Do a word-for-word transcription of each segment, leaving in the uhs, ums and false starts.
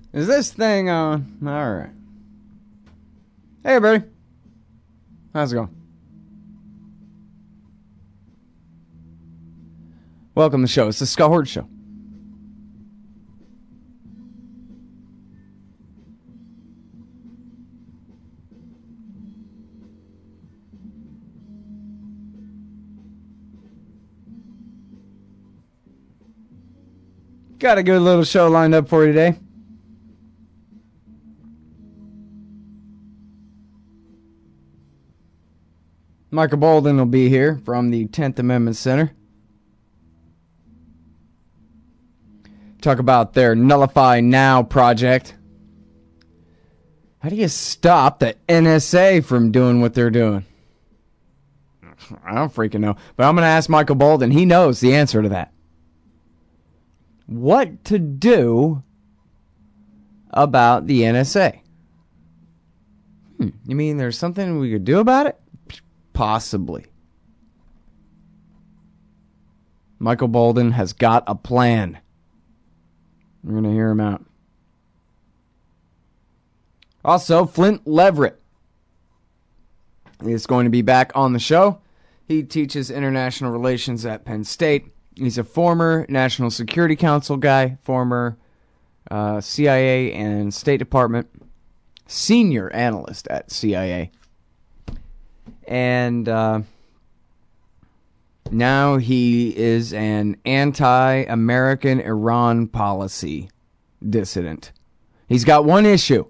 Is this thing on? All right. Hey, everybody. How's it going? Welcome to the show. It's the Scott Horde Show. Got a good little show lined up for you today. Michael Boldin will be here from the tenth Amendment Center. Talk about their Nullify Now project. How do you stop the N S A from doing what they're doing? I don't freaking know. But I'm going to ask Michael Boldin. He knows the answer to that. What to do about the N S A? Hmm, you mean there's something we could do about it? Possibly. Michael Boldin has got a plan. We're going to hear him out. Also, Flint Leverett is going to be back on the show. He teaches international relations at Penn State. He's a former National Security Council guy, former uh, C I A and State Department senior analyst at C I A. And uh, now he is an anti-American Iran policy dissident. He's got one issue.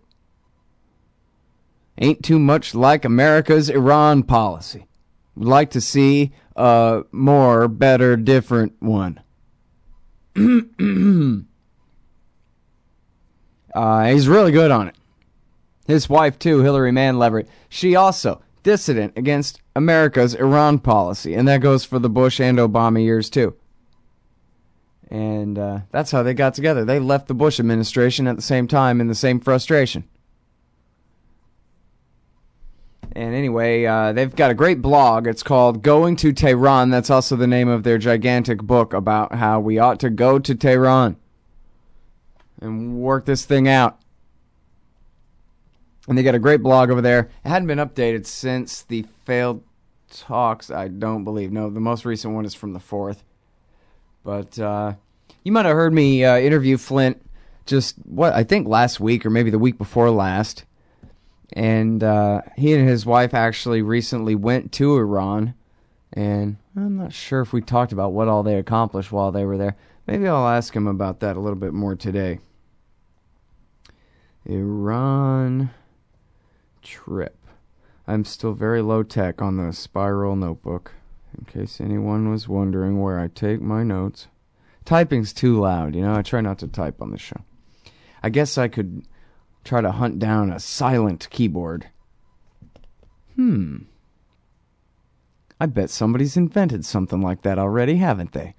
Ain't too much like America's Iran policy. Would like to see a more, better, different one. uh, he's really good on it. His wife, too, Hillary Mann Leverett, she also dissident against America's Iran policy. And that goes for the Bush and Obama years, too. And uh, that's how they got together. They left the Bush administration at the same time in the same frustration. And anyway, uh, they've got a great blog. It's called Going to Tehran. That's also the name of their gigantic book about how we ought to go to Tehran and work this thing out. And they got a great blog over there. It hadn't been updated since the failed talks, I don't believe. No, the most recent one is from the fourth. But uh, you might have heard me uh, interview Flint just, what, I think last week or maybe the week before last. And uh, he and his wife actually recently went to Iran. And I'm not sure if we talked about what all they accomplished while they were there. Maybe I'll ask him about that a little bit more today. Iran trip. I'm still very low tech on the Spiral notebook, in case anyone was wondering where I take my notes. Typing's too loud, you know. I try not to type on the show. I guess I could try to hunt down a silent keyboard. Hmm. I bet somebody's invented something like that already, haven't they?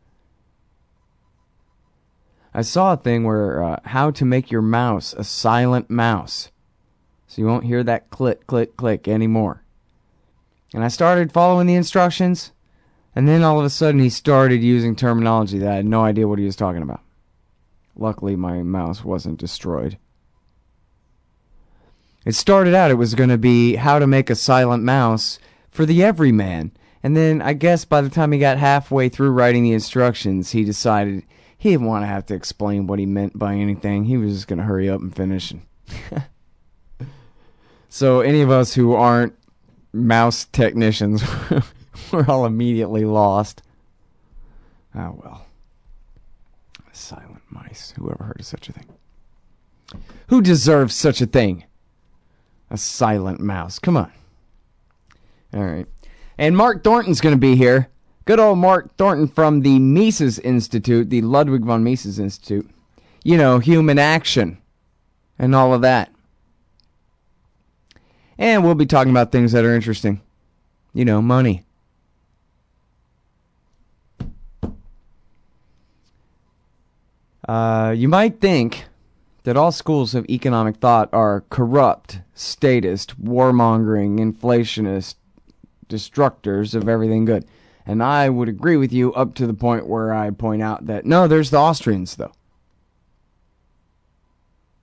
I saw a thing where uh, how to make your mouse a silent mouse. So you won't hear that click, click, click anymore. And I started following the instructions, and then all of a sudden he started using terminology that I had no idea what he was talking about. Luckily, my mouse wasn't destroyed. It started out, it was going to be how to make a silent mouse for the everyman. And then I guess by the time he got halfway through writing the instructions, he decided he didn't want to have to explain what he meant by anything. He was just going to hurry up and finish. And so any of us who aren't mouse technicians, we're all immediately lost. Oh, well. Silent mice. Who ever heard of such a thing? Who deserves such a thing? A silent mouse. Come on. All right. And Mark Thornton's going to be here. Good old Mark Thornton from the Mises Institute, the Ludwig von Mises Institute. You know, human action and all of that. And we'll be talking about things that are interesting. You know, money. Uh, you might think that all schools of economic thought are corrupt, statist, warmongering, inflationist, destructors of everything good. And I would agree with you up to the point where I point out that, no, there's the Austrians, though.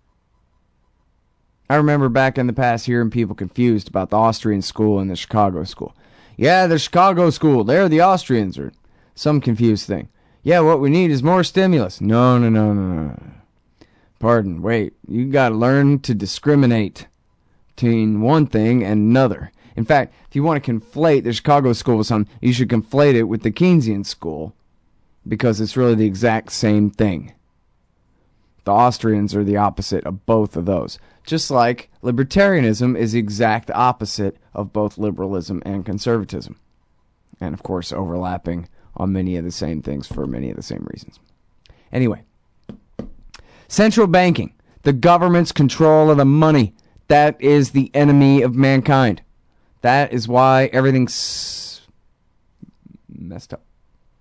I remember back in the past hearing people confused about the Austrian school and the Chicago school. Yeah, the Chicago school, they're the Austrians, or some confused thing. Yeah, what we need is more stimulus. No, no, no, no, no. Pardon, wait. You got to learn to discriminate between one thing and another. In fact, if you want to conflate the Chicago school with something, you should conflate it with the Keynesian school, because it's really the exact same thing. The Austrians are the opposite of both of those. Just like libertarianism is the exact opposite of both liberalism and conservatism. And, of course, overlapping on many of the same things for many of the same reasons. Anyway, central banking, the government's control of the money, that is the enemy of mankind. That is why everything's messed up.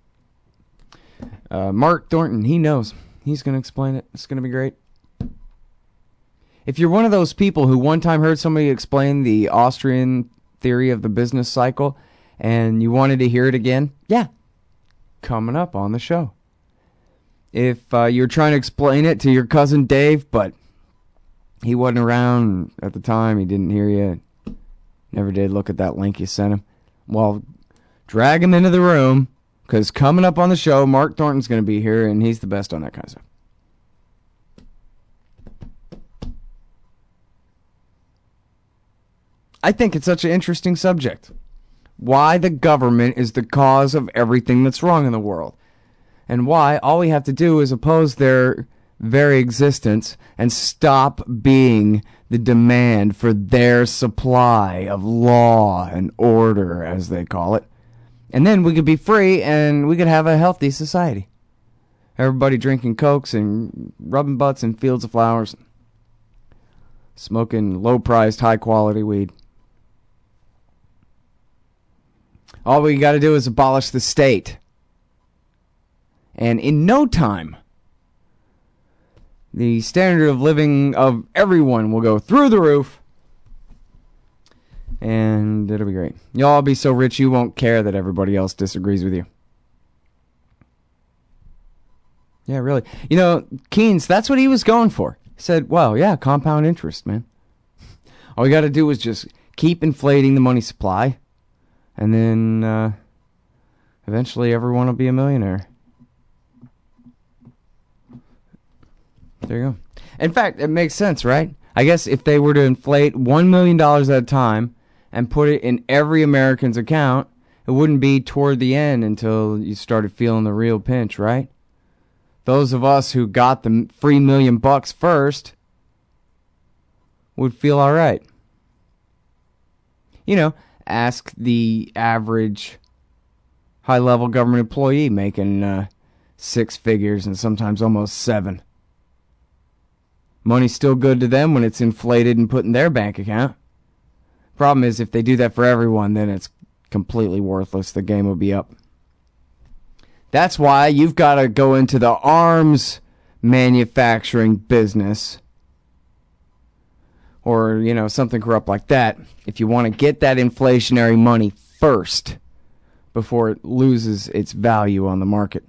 Uh, Mark Thornton, he knows. He's going to explain it. It's going to be great. If you're one of those people who one time heard somebody explain the Austrian theory of the business cycle and you wanted to hear it again, yeah, coming up on the show. If uh, you're trying to explain it to your cousin Dave, but he wasn't around at the time, he didn't hear you, never did look at that link you sent him, well, drag him into the room, because coming up on the show, Mark Thornton's going to be here, and he's the best on that kind of stuff. I think it's such an interesting subject. Why the government is the cause of everything that's wrong in the world. And why all we have to do is oppose their very existence and stop being the demand for their supply of law and order, as they call it. And then we could be free and we could have a healthy society. Everybody drinking Cokes and rubbing butts in fields of flowers. Smoking low-priced, high-quality weed. All we got to do is abolish the state. And in no time, the standard of living of everyone will go through the roof. And it'll be great. You'll all be so rich you won't care that everybody else disagrees with you. Yeah, really. You know, Keynes, that's what he was going for. He said, well, yeah, compound interest, man. All we got to do is just keep inflating the money supply. And then uh, eventually everyone will be a millionaire. There you go. In fact, it makes sense, right? I guess if they were to inflate one million dollars at a time and put it in every American's account, it wouldn't be toward the end until you started feeling the real pinch, right? Those of us who got the free million bucks first would feel all right. You know, ask the average high-level government employee making uh, six figures and sometimes almost seven. Money's still good to them when it's inflated and put in their bank account. Problem is, if they do that for everyone, then it's completely worthless. The game will be up. That's why you've got to go into the arms manufacturing business. Or, you know, something corrupt like that. If you want to get that inflationary money first before it loses its value on the market.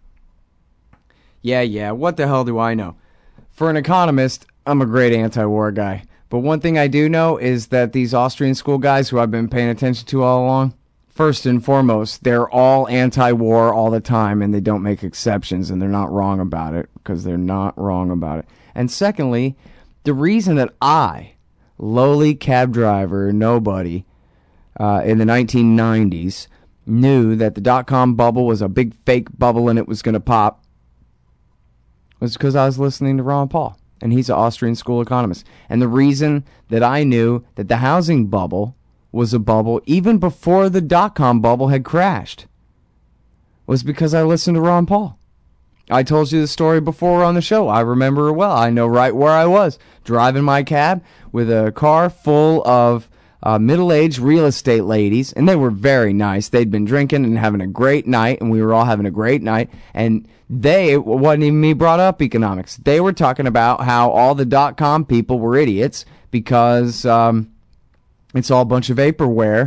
Yeah, yeah, what the hell do I know? For an economist, I'm a great anti-war guy. But one thing I do know is that these Austrian school guys who I've been paying attention to all along, first and foremost, they're all anti-war all the time, and they don't make exceptions, and they're not wrong about it, because they're not wrong about it. And secondly, the reason that I, lowly cab driver, nobody, uh, in the nineteen nineties, knew that the dot-com bubble was a big fake bubble and it was going to pop, was because I was listening to Ron Paul, and he's an Austrian school economist. And the reason that I knew that the housing bubble was a bubble even before the dot-com bubble had crashed was because I listened to Ron Paul. I told you the story before on the show. I remember it well. I know right where I was, driving my cab with a car full of uh, middle-aged real estate ladies, and they were very nice. They'd been drinking and having a great night, and we were all having a great night, and they, it wasn't even me brought up economics. They were talking about how all the dot-com people were idiots because um, it's all a bunch of vaporware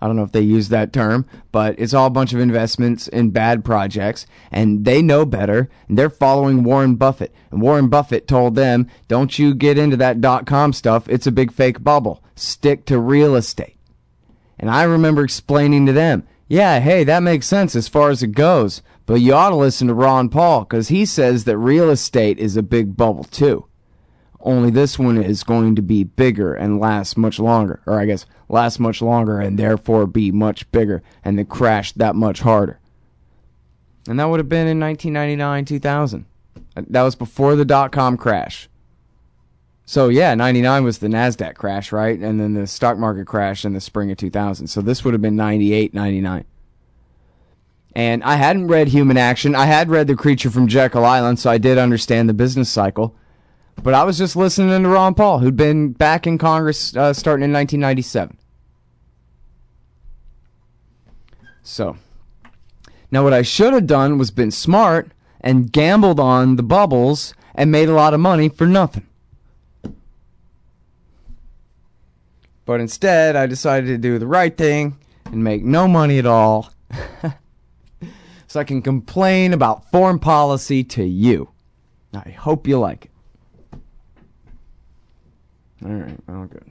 I don't know if they use that term, but it's all a bunch of investments in bad projects, and they know better, and they're following Warren Buffett. And Warren Buffett told them, don't you get into that dot-com stuff. It's a big fake bubble. Stick to real estate. And I remember explaining to them, yeah, hey, that makes sense as far as it goes, but you ought to listen to Ron Paul, because he says that real estate is a big bubble too. Only this one is going to be bigger and last much longer, or I guess last much longer and therefore be much bigger and then crash that much harder. And that would have been in nineteen ninety-nine, two thousand. That was before the dot-com crash. So yeah, ninety-nine was the NASDAQ crash, right? And then the stock market crash in the spring of two thousand. So this would have been ninety-eight, ninety-nine. And I hadn't read Human Action. I had read The Creature from Jekyll Island, so I did understand the business cycle. But I was just listening to Ron Paul, who'd been back in Congress uh, starting in nineteen ninety-seven. So, now what I should have done was been smart and gambled on the bubbles and made a lot of money for nothing. But instead, I decided to do the right thing and make no money at all. So I can complain about foreign policy to you. I hope you like it. All right, well, good.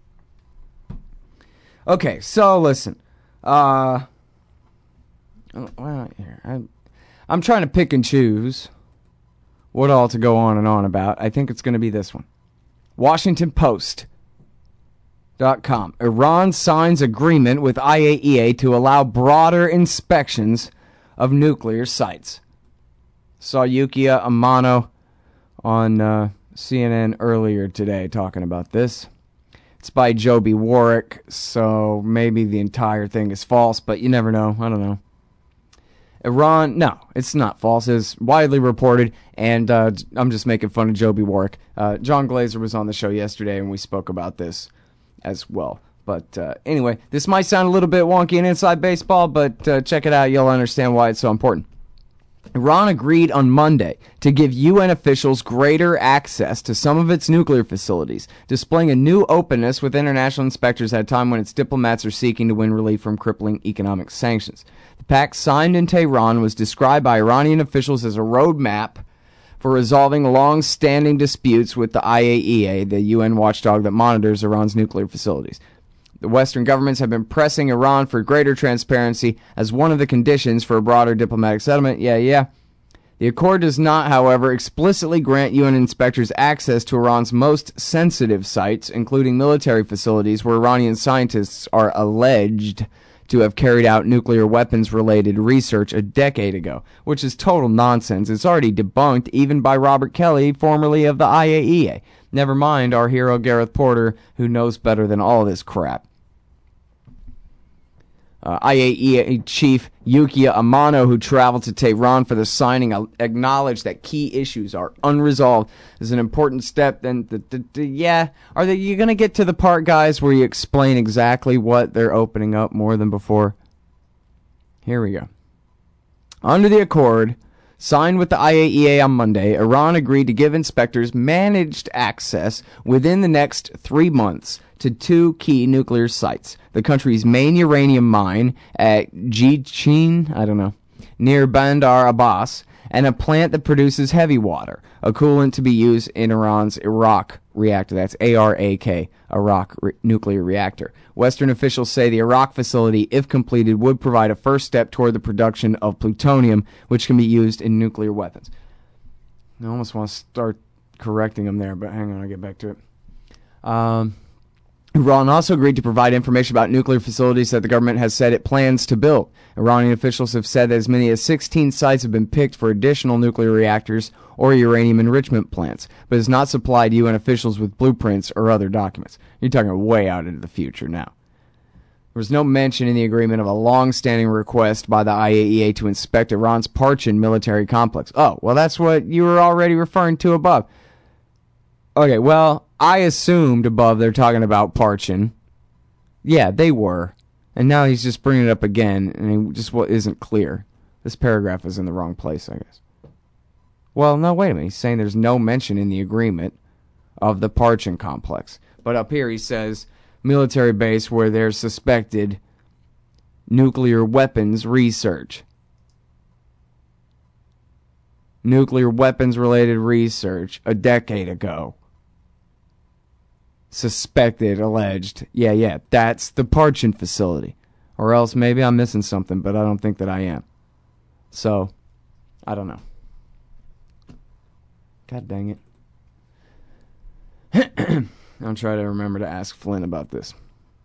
Okay, so listen. Uh, well, here, I'm, I'm trying to pick and choose what all to go on and on about. I think it's going to be this one. Washington Post dot com. Iran signs agreement with I A E A to allow broader inspections of nuclear sites. Saw Yukiya Amano on uh, C N N earlier today talking about this. It's by Joby Warwick, so maybe the entire thing is false, but you never know. I don't know. Iran, no, it's not false. It's widely reported, and uh, I'm just making fun of Joby Warwick. Uh, John Glazer was on the show yesterday, and we spoke about this as well. But uh, anyway, this might sound a little bit wonky and inside baseball, but uh, check it out. You'll understand why it's so important. Iran agreed on Monday to give U N officials greater access to some of its nuclear facilities, displaying a new openness with international inspectors at a time when its diplomats are seeking to win relief from crippling economic sanctions. The pact signed in Tehran was described by Iranian officials as a roadmap for resolving long-standing disputes with the I A E A, the U N watchdog that monitors Iran's nuclear facilities. The Western governments have been pressing Iran for greater transparency as one of the conditions for a broader diplomatic settlement. Yeah, yeah. The accord does not, however, explicitly grant U N inspectors access to Iran's most sensitive sites, including military facilities where Iranian scientists are alleged to have carried out nuclear weapons-related research a decade ago, which is total nonsense. It's already debunked even by Robert Kelly, formerly of the I A E A. Never mind our hero Gareth Porter, who knows better than all this crap. Uh, I A E A chief Yukiya Amano, who traveled to Tehran for the signing, acknowledged that key issues are unresolved. This is an important step. Then, the, the, the, yeah, are they? You going to get to the part, guys, where you explain exactly what they're opening up more than before? Here we go. Under the accord signed with the I A E A on Monday, Iran agreed to give inspectors managed access within the next three months to two key nuclear sites. The country's main uranium mine at Jichin, I don't know, near Bandar Abbas, and a plant that produces heavy water, a coolant to be used in Iran's Arak reactor. That's A R A K, Arak re- nuclear reactor. Western officials say the Arak facility, if completed, would provide a first step toward the production of plutonium, which can be used in nuclear weapons. I almost want to start correcting them there, but hang on, I'll get back to it. Um... Iran also agreed to provide information about nuclear facilities that the government has said it plans to build. Iranian officials have said that as many as sixteen sites have been picked for additional nuclear reactors or uranium enrichment plants, but has not supplied U N officials with blueprints or other documents. You're talking way out into the future now. There was no mention in the agreement of a long-standing request by the I A E A to inspect Iran's Parchin military complex. Oh, well, that's what you were already referring to above. Okay, well, I assumed above they're talking about Parchin. Yeah, they were. And now he's just bringing it up again, and it just isn't clear. This paragraph is in the wrong place, I guess. Well, no, wait a minute. He's saying there's no mention in the agreement of the Parchin complex. But up here he says military base where there's suspected nuclear weapons research. Nuclear weapons related research a decade ago. Suspected, alleged. Yeah, yeah, that's the Parchin facility. Or else maybe I'm missing something, but I don't think that I am. So, I don't know. God dang it. I'll try to remember to ask Flynn about this.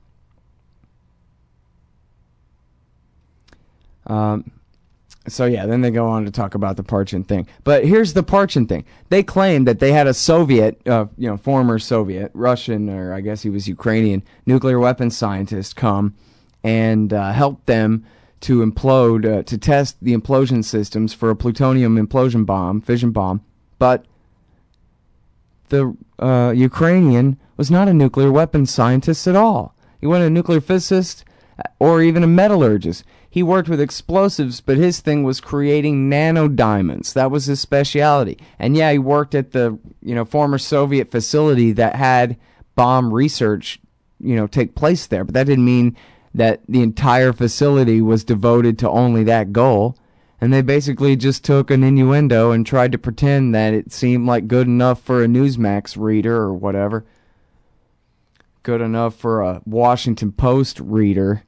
Um, so yeah, then they go on to talk about the Parchin thing. But here's the Parchin thing. They claim that they had a Soviet, uh, you know, former Soviet, Russian, or I guess he was Ukrainian, nuclear weapons scientist come and uh, help them to implode, uh, to test the implosion systems for a plutonium implosion bomb, fission bomb. But the uh, Ukrainian was not a nuclear weapons scientist at all. He wasn't a nuclear physicist or even a metallurgist. He worked with explosives, but his thing was creating nanodiamonds. That was his specialty. And yeah, he worked at the, you know, former Soviet facility that had bomb research, you know, take place there. But that didn't mean that the entire facility was devoted to only that goal. And they basically just took an innuendo and tried to pretend that it seemed like good enough for a Newsmax reader or whatever. Good enough for a Washington Post reader.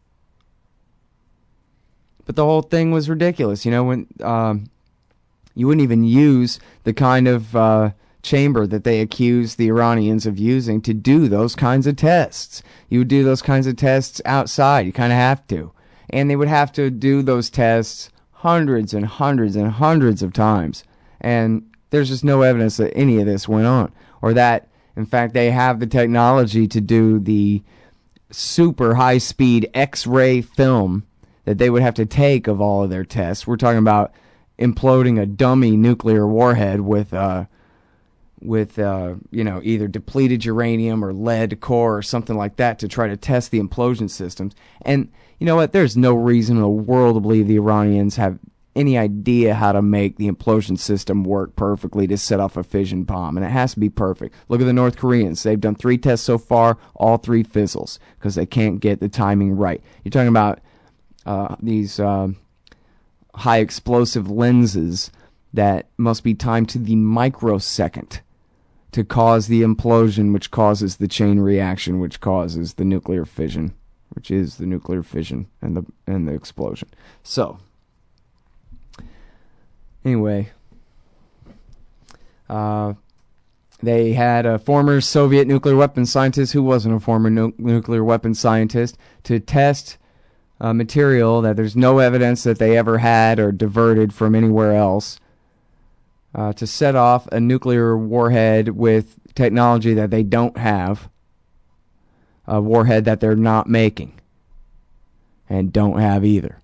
But the whole thing was ridiculous. You know, when um, you wouldn't even use the kind of uh, chamber that they accused the Iranians of using to do those kinds of tests. You would do those kinds of tests outside. You kind of have to. And they would have to do those tests hundreds and hundreds and hundreds of times. And there's just no evidence that any of this went on. Or that, in fact, they have the technology to do the super high-speed X-ray film that they would have to take of all of their tests. We're talking about imploding a dummy nuclear warhead with, uh, with uh, you know, either depleted uranium or lead core or something like that to try to test the implosion systems. And you know what? There's no reason in the world to believe the Iranians have any idea how to make the implosion system work perfectly to set off a fission bomb. And it has to be perfect. Look at the North Koreans. They've done three tests so far. All three fizzles because they can't get the timing right. You're talking about Uh, these uh, high explosive lenses that must be timed to the microsecond to cause the implosion, which causes the chain reaction, which causes the nuclear fission, which is the nuclear fission and the and the explosion. So, anyway, uh, they had a former Soviet nuclear weapons scientist who wasn't a former nu- nuclear weapons scientist to test Uh, material that there's no evidence that they ever had or diverted from anywhere else uh, to set off a nuclear warhead with technology that they don't have, a warhead that they're not making and don't have either.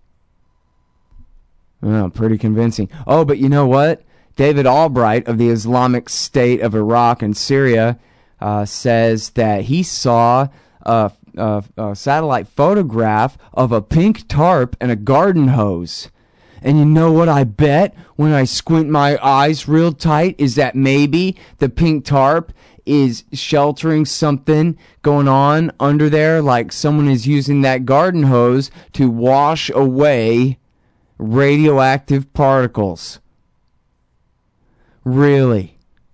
Oh, pretty convincing. Oh, but you know what? David Albright of the Islamic State of Iraq and Syria uh, says that he saw a A, a satellite photograph of a pink tarp and a garden hose. And you know what I bet when I squint my eyes real tight is that maybe the pink tarp is sheltering something going on under there, like someone is using that garden hose to wash away radioactive particles. Really?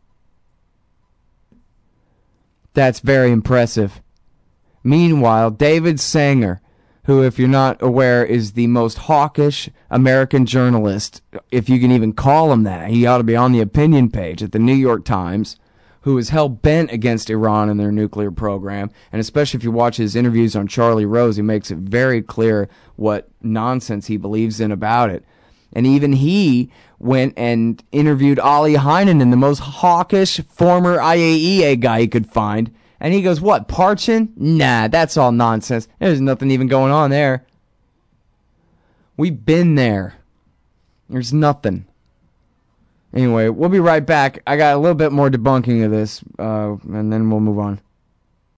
That's very impressive. Meanwhile, David Sanger, who, if you're not aware, is the most hawkish American journalist, if you can even call him that. He ought to be on the opinion page at the New York Times, who is hell-bent against Iran and their nuclear program. And especially if you watch his interviews on Charlie Rose, he makes it very clear what nonsense he believes in about it. And even he went and interviewed Ali Heinonen, the most hawkish former I A E A guy he could find. And he goes, what, Parchin? Nah, that's all nonsense. There's nothing even going on there. We've been there. There's nothing. Anyway, we'll be right back. I got a little bit more debunking of this, uh, and then we'll move on.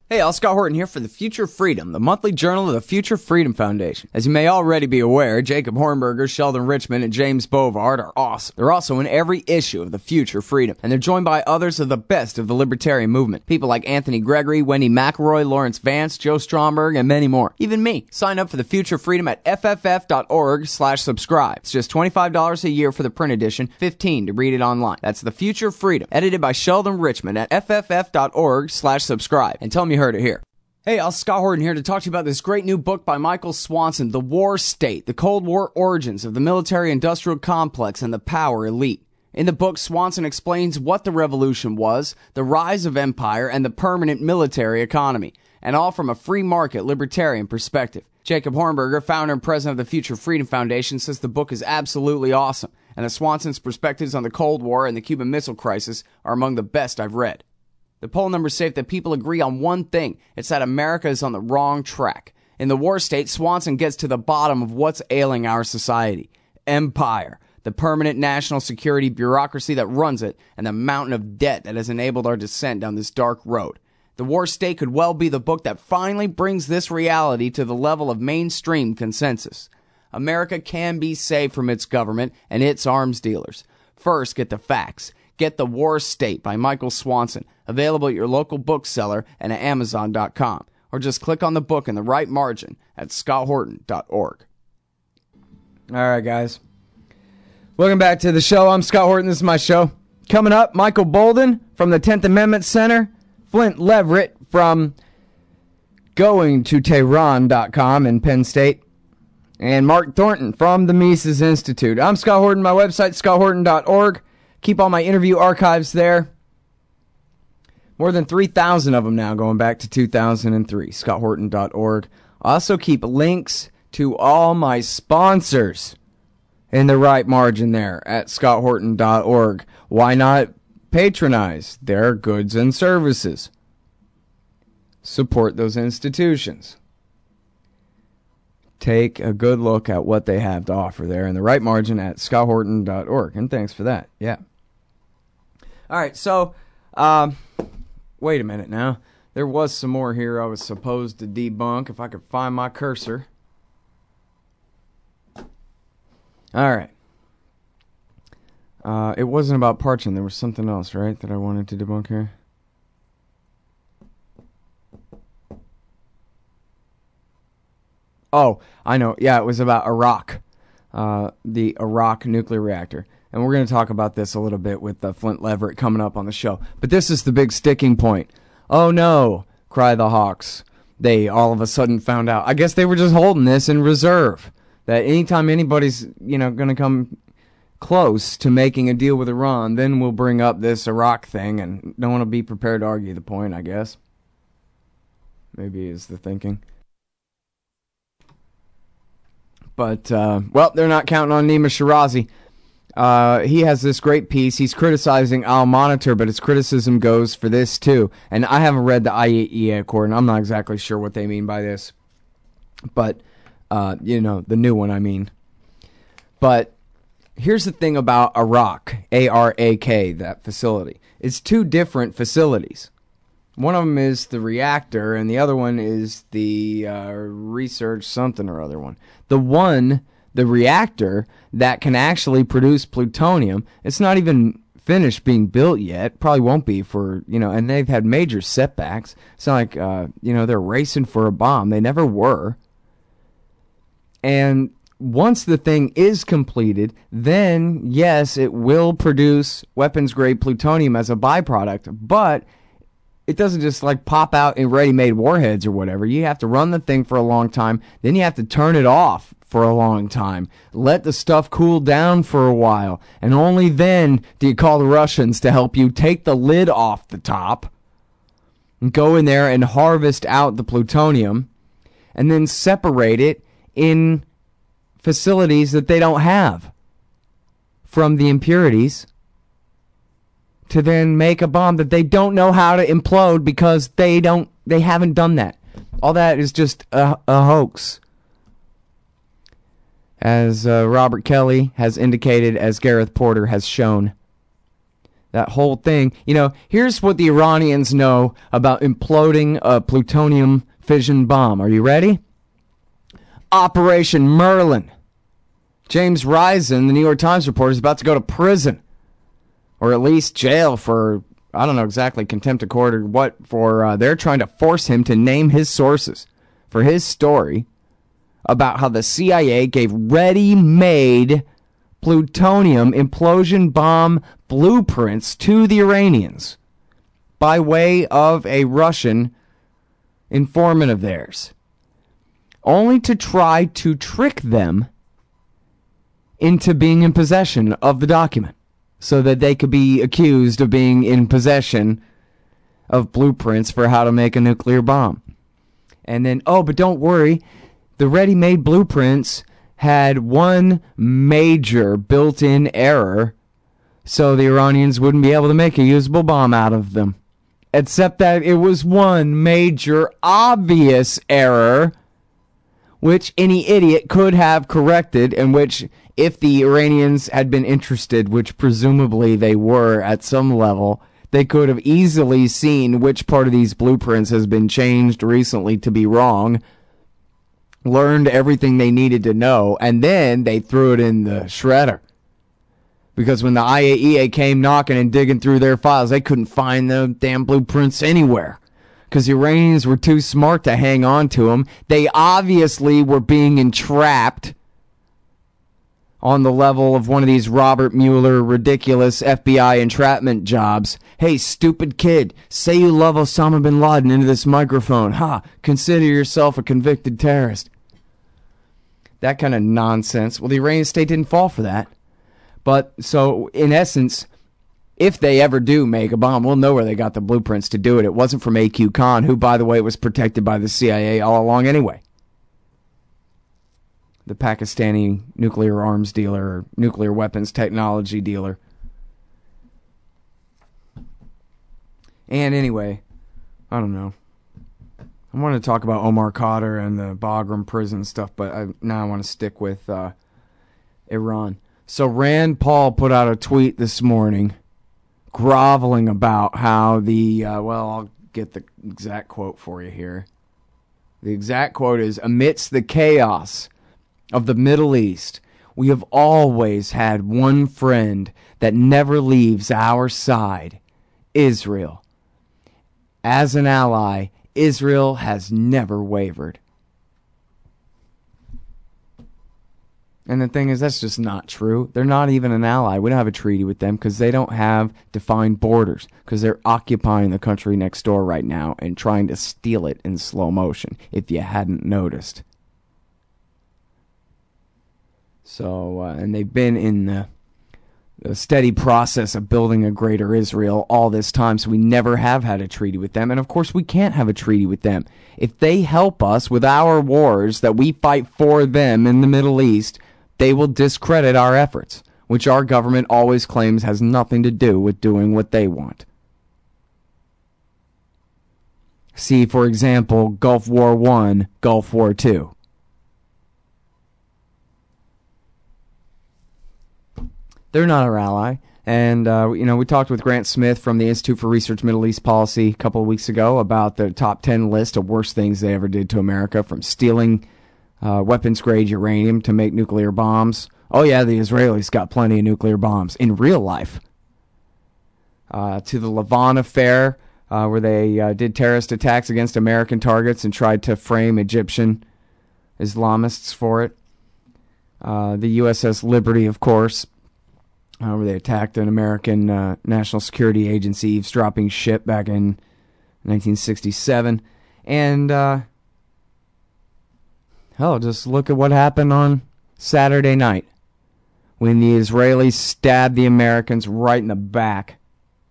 Hey, all, Scott Horton here for The Future Freedom, the monthly journal of the Future Freedom Foundation. As you may already be aware, Jacob Hornberger, Sheldon Richman, and James Bovard are awesome. They're also in every issue of The Future Freedom, and they're joined by others of the best of the libertarian movement. People like Anthony Gregory, Wendy McElroy, Lawrence Vance, Joe Stromberg, and many more. Even me. Sign up for The Future Freedom at F F F dot org slash subscribe. It's just twenty-five dollars a year for the print edition, fifteen dollars to read it online. That's The Future Freedom, edited by Sheldon Richman at F F F dot org slash subscribe. And tell them you heard it here. Hey, I'll Scott Horton here to talk to you about this great new book by Michael Swanson, The War State, The Cold War Origins of the Military-Industrial Complex and the Power Elite. In the book, Swanson explains what the revolution was, the rise of empire, and the permanent military economy, and all from a free market libertarian perspective. Jacob Hornberger, founder and president of the Future Freedom Foundation, says the book is absolutely awesome, and that Swanson's perspectives on the Cold War and the Cuban Missile Crisis are among the best I've read. The poll numbers say that people agree on one thing. It's that America is on the wrong track. In The War State, Swanson gets to the bottom of what's ailing our society. Empire, the permanent national security bureaucracy that runs it, and the mountain of debt that has enabled our descent down this dark road. The War State could well be the book that finally brings this reality to the level of mainstream consensus. America can be saved from its government and its arms dealers. First, get the facts. Get The War State by Michael Swanson, available at your local bookseller and at Amazon dot com. Or just click on the book in the right margin at Scott Horton dot org. All right, guys. Welcome back to the show. I'm Scott Horton. This is my show. Coming up, Michael Bolden from the tenth Amendment Center, Flint Leverett from going to Tehran dot com in Penn State, and Mark Thornton from the Mises Institute. I'm Scott Horton. My website, Scott Horton dot org. Keep all my interview archives there. More than three thousand of them now, going back to two thousand three. Scott Horton dot org. I also keep links to all my sponsors in the right margin there at Scott Horton dot org. Why not patronize their goods and services? Support those institutions. Take a good look at what they have to offer there in the right margin at Scott Horton dot org. And thanks for that. Yeah. All right, so, um, wait a minute now. There was some more here I was supposed to debunk if I could find my cursor. All right. Uh, it wasn't about Parchin. There was something else, right, that I wanted to debunk here? Oh, I know. Yeah, it was about Iraq, uh, the Iraq nuclear reactor. And we're going to talk about this a little bit with uh, Flint Leverett coming up on the show. But this is the big sticking point. Oh, no, cry the Hawks. They all of a sudden found out. I guess they were just holding this in reserve. That anytime anybody's, you know, going to come close to making a deal with Iran, then we'll bring up this Iraq thing. And no one will be prepared to argue the point, I guess. Maybe is the thinking. But, uh, well, they're not counting on Nima Shirazi. Uh, he has this great piece. He's criticizing Al Monitor, but his criticism goes for this, too. And I haven't read the I A E A Accord, and I'm not exactly sure what they mean by this. But, uh, you know, the new one, I mean. But here's the thing about Arak, A R A K, that facility. It's two different facilities. One of them is the reactor, and the other one is the uh, research something or other one. The one, the reactor, that can actually produce plutonium, it's not even finished being built yet. Probably won't be for, you know, and they've had major setbacks. It's not like, uh, you know, they're racing for a bomb. They never were. And once the thing is completed, then, yes, it will produce weapons-grade plutonium as a byproduct, but it doesn't just like pop out in ready-made warheads or whatever. You have to run the thing for a long time. Then you have to turn it off for a long time. Let the stuff cool down for a while. And only then do you call the Russians to help you take the lid off the top and go in there and harvest out the plutonium and then separate it in facilities that they don't have from the impurities, to then make a bomb that they don't know how to implode because they don't, they haven't done that. All that is just a, a hoax. As uh, Robert Kelly has indicated, as Gareth Porter has shown. That whole thing. You know, here's what the Iranians know about imploding a plutonium fission bomb. Are you ready? Operation Merlin. James Risen, the New York Times reporter, is about to go to prison. Or at least jail for, I don't know exactly, contempt of court or what, for uh, they're trying to force him to name his sources for his story about how the C I A gave ready-made plutonium implosion bomb blueprints to the Iranians by way of a Russian informant of theirs, only to try to trick them into being in possession of the document so that they could be accused of being in possession of blueprints for how to make a nuclear bomb. And then, oh, but don't worry, the ready-made blueprints had one major built-in error, so the Iranians wouldn't be able to make a usable bomb out of them. Except that it was one major obvious error, which any idiot could have corrected, and which, if the Iranians had been interested, which presumably they were at some level, they could have easily seen which part of these blueprints has been changed recently to be wrong, learned everything they needed to know, and then they threw it in the shredder. Because when the I A E A came knocking and digging through their files, they couldn't find the damn blueprints anywhere. Because the Iranians were too smart to hang on to them. They obviously were being entrapped on the level of one of these Robert Mueller ridiculous F B I entrapment jobs. Hey, stupid kid, say you love Osama bin Laden into this microphone. Ha, consider yourself a convicted terrorist. That kind of nonsense. Well, the Iranian state didn't fall for that. But, so, in essence, if they ever do make a bomb, we'll know where they got the blueprints to do it. It wasn't from A Q Khan, who, by the way, was protected by the C I A all along anyway. The Pakistani nuclear arms dealer, or nuclear weapons technology dealer. And anyway, I don't know. I want to talk about Omar Khadr and the Bagram prison stuff, but I, now I want to stick with uh, Iran. So Rand Paul put out a tweet this morning groveling about how the, uh, well, I'll get the exact quote for you here. The exact quote is, amidst the chaos of the Middle East, we have always had one friend that never leaves our side, Israel. As an ally, Israel has never wavered. And the thing is, that's just not true. They're not even an ally. We don't have a treaty with them because they don't have defined borders, because they're occupying the country next door right now and trying to steal it in slow motion, if you hadn't noticed. So, uh, and they've been in the, the steady process of building a greater Israel all this time, so we never have had a treaty with them. And of course, we can't have a treaty with them. If they help us with our wars that we fight for them in the Middle East, they will discredit our efforts, which our government always claims has nothing to do with doing what they want. See, for example, Gulf War One, Gulf War Two. They're not our ally. And, uh, you know, we talked with Grant Smith from the Institute for Research Middle East Policy a couple of weeks ago about the top ten list of worst things they ever did to America, from stealing uh, weapons-grade uranium to make nuclear bombs. Oh, yeah, the Israelis got plenty of nuclear bombs in real life. Uh, to the Lavon affair, uh, where they uh, did terrorist attacks against American targets and tried to frame Egyptian Islamists for it. Uh, the U S S Liberty, of course, Uh, where they attacked an American uh, National Security Agency eavesdropping ship back in nineteen sixty-seven. And, uh, hell, just look at what happened on Saturday night when the Israelis stabbed the Americans right in the back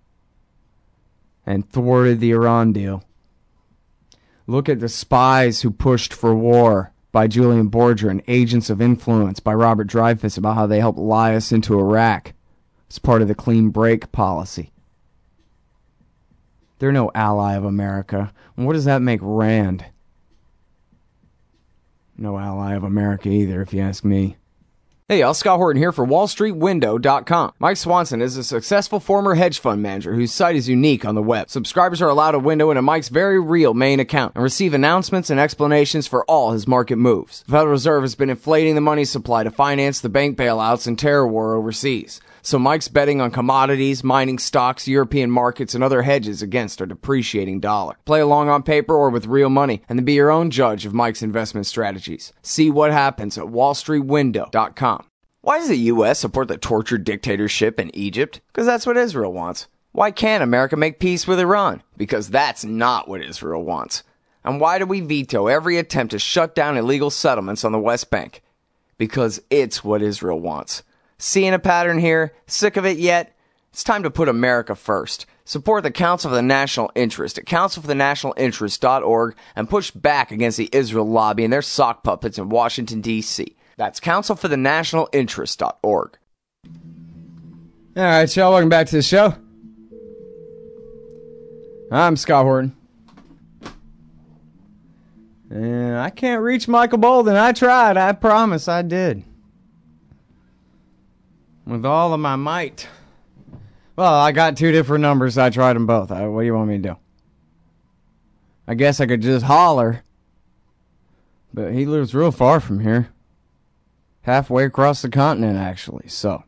and thwarted the Iran deal. Look at the spies who pushed for war by Julian Borger and agents of influence by Robert Dreyfus about how they helped lie us into Iraq. It's part of the clean break policy. They're no ally of America. And what does that make Rand? No ally of America either, if you ask me. Hey y'all, Scott Horton here for Wall Street Window dot com. Mike Swanson is a successful former hedge fund manager whose site is unique on the web. Subscribers are allowed a window into Mike's very real main account and receive announcements and explanations for all his market moves. The Federal Reserve has been inflating the money supply to finance the bank bailouts and terror war overseas. So Mike's betting on commodities, mining stocks, European markets, and other hedges against a depreciating dollar. Play along on paper or with real money, and then be your own judge of Mike's investment strategies. See what happens at Wall Street Window dot com. Why does the U S support the tortured dictatorship in Egypt? Because that's what Israel wants. Why can't America make peace with Iran? Because that's not what Israel wants. And why do we veto every attempt to shut down illegal settlements on the West Bank? Because it's what Israel wants. Seeing a pattern here? Sick of it yet? It's time to put America first. Support the Council for the National Interest at council for the national interest dot org and push back against the Israel lobby and their sock puppets in Washington, D C That's council for the national interest dot org. All right, y'all, welcome back to the show. I'm Scott Horton. And I can't reach Michael Bolden. I tried. I promise I did. With all of my might. Well, I got two different numbers. I tried them both. I, what do you want me to do? I guess I could just holler. But he lives real far from here. Halfway across the continent, actually, so.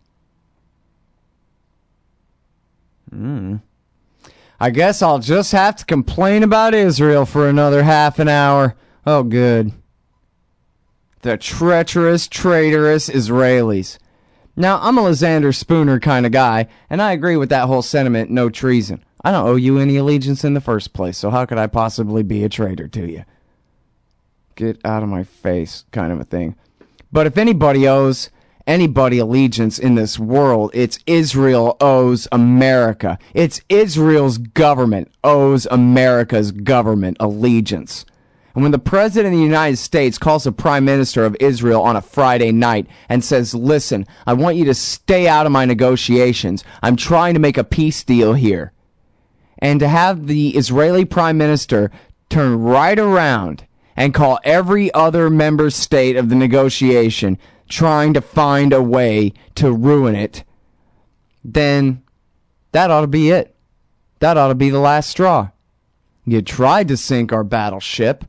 Mm. I guess I'll just have to complain about Israel for another half an hour. Oh, good. The treacherous, traitorous Israelis. Now, I'm a Lysander Spooner kind of guy, and I agree with that whole sentiment, no treason. I don't owe you any allegiance in the first place, so how could I possibly be a traitor to you? Get out of my face, kind of a thing. But if anybody owes anybody allegiance in this world, it's Israel owes America. It's Israel's government owes America's government allegiance. And when the President of the United States calls the Prime Minister of Israel on a Friday night and says, listen, I want you to stay out of my negotiations. I'm trying to make a peace deal here. And to have the Israeli Prime Minister turn right around and call every other member state of the negotiation trying to find a way to ruin it, then that ought to be it. That ought to be the last straw. You tried to sink our battleship.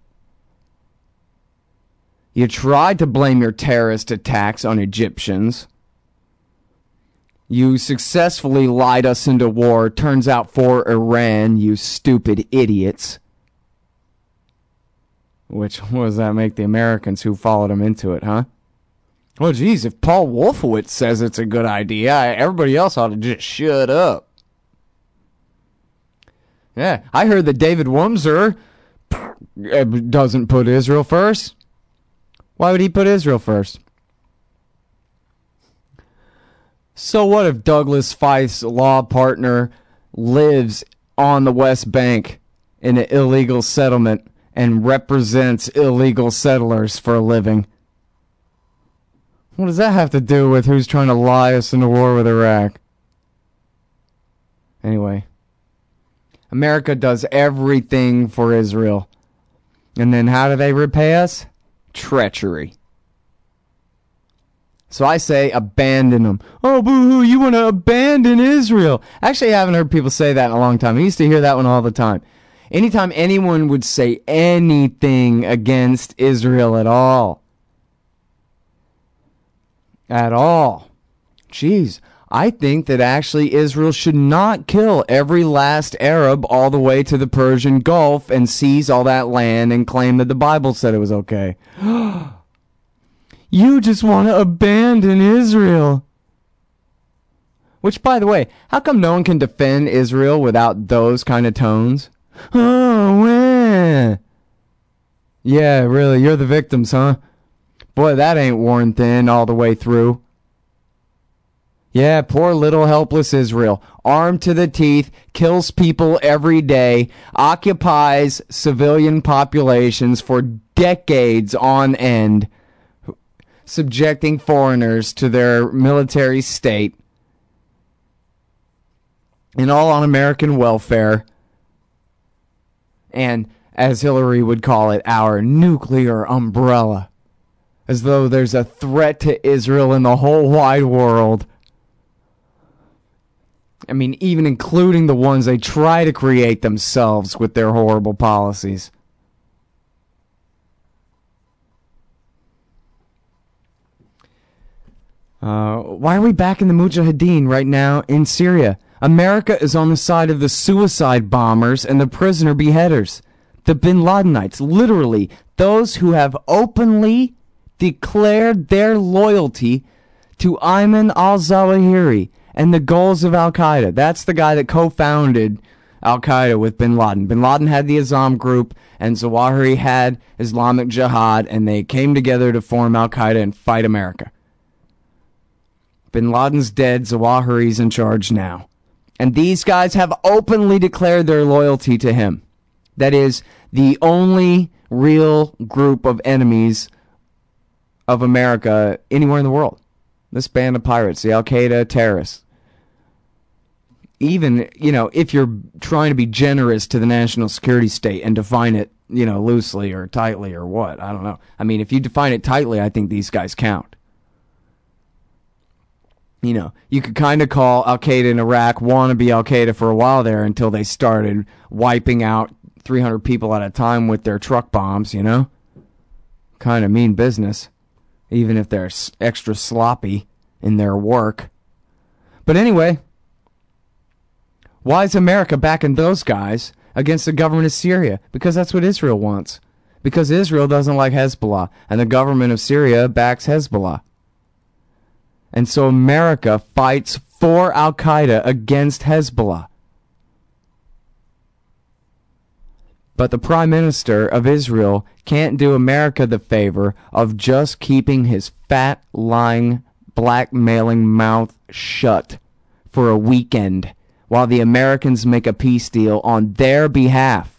You tried to blame your terrorist attacks on Egyptians. You successfully lied us into war, turns out, for Iran, you stupid idiots. Which, what does that make the Americans who followed him into it, huh? Well, geez, if Paul Wolfowitz says it's a good idea, everybody else ought to just shut up. Yeah, I heard that David Wurmser doesn't put Israel first. Why would he put Israel first? So what if Douglas Fife's law partner lives on the West Bank in an illegal settlement and represents illegal settlers for a living? What does that have to do with who's trying to lie us into war with Iraq? Anyway, America does everything for Israel. And then how do they repay us? Treachery. So I say abandon them. Oh, boo-hoo, you want to abandon Israel. Actually, I haven't heard people say that in a long time. I used to hear that one all the time. Anytime anyone would say anything against Israel at all. At all. Jeez, I think that actually Israel should not kill every last Arab all the way to the Persian Gulf and seize all that land and claim that the Bible said it was okay. You just want to abandon Israel. Which, by the way, how come no one can defend Israel without those kind of tones? Oh, man. Yeah, really, you're the victims, huh? Boy, that ain't worn thin all the way through. Yeah, poor little helpless Israel, armed to the teeth, kills people every day, occupies civilian populations for decades on end, subjecting foreigners to their military state, and all on American welfare, and, as Hillary would call it, our nuclear umbrella. As though there's a threat to Israel in the whole wide world. I mean, even including the ones they try to create themselves with their horrible policies. Uh, why are we back in the Mujahideen right now in Syria? America is on the side of the suicide bombers and the prisoner beheaders. The Bin Ladenites, literally, those who have openly declared their loyalty to Ayman al-Zawahiri and the goals of Al-Qaeda. That's the guy that co-founded Al-Qaeda with Bin Laden. Bin Laden had the Islam group, and Zawahiri had Islamic Jihad, and they came together to form Al-Qaeda and fight America. Bin Laden's dead, Zawahiri's in charge now. And these guys have openly declared their loyalty to him. That is the only real group of enemies of America anywhere in the world. This band of pirates, the Al-Qaeda terrorists. Even, you know, if you're trying to be generous to the national security state and define it, you know, loosely or tightly or what, I don't know. I mean, if you define it tightly, I think these guys count. You know, you could kind of call Al-Qaeda in Iraq wannabe Al-Qaeda for a while there until they started wiping out three hundred people at a time with their truck bombs, you know? Kind of mean business, even if they're extra sloppy in their work. But anyway, why is America backing those guys against the government of Syria? Because that's what Israel wants. Because Israel doesn't like Hezbollah, and the government of Syria backs Hezbollah. And so America fights for Al-Qaeda against Hezbollah. But the Prime Minister of Israel can't do America the favor of just keeping his fat, lying, blackmailing mouth shut for a weekend while the Americans make a peace deal on their behalf.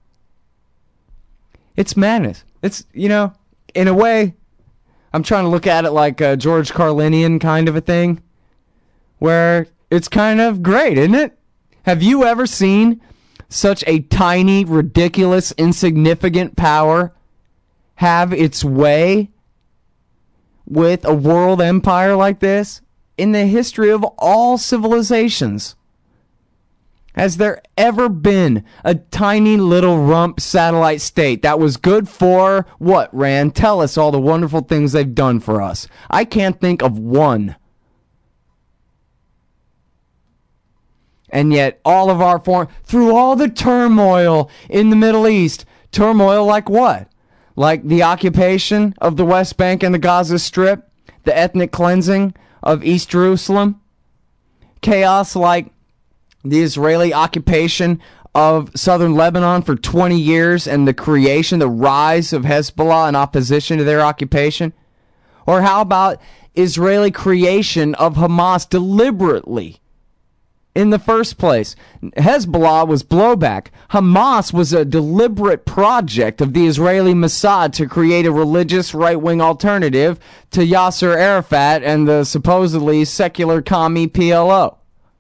It's madness. It's, you know, in a way, I'm trying to look at it like a George Carlinian kind of a thing, where it's kind of great, isn't it? Have you ever seen such a tiny, ridiculous, insignificant power have its way with a world empire like this? In the history of all civilizations, has there ever been a tiny little rump satellite state that was good for what, Rand? Tell us all the wonderful things they've done for us. I can't think of one. And yet all of our foreign, through all the turmoil in the Middle East, turmoil like what? Like the occupation of the West Bank and the Gaza Strip, the ethnic cleansing of East Jerusalem, chaos like the Israeli occupation of southern Lebanon for twenty years and the creation, the rise of Hezbollah in opposition to their occupation? Or how about Israeli creation of Hamas deliberately in the first place? Hezbollah was blowback. Hamas was a deliberate project of the Israeli Mossad to create a religious right-wing alternative to Yasser Arafat and the supposedly secular commie P L O.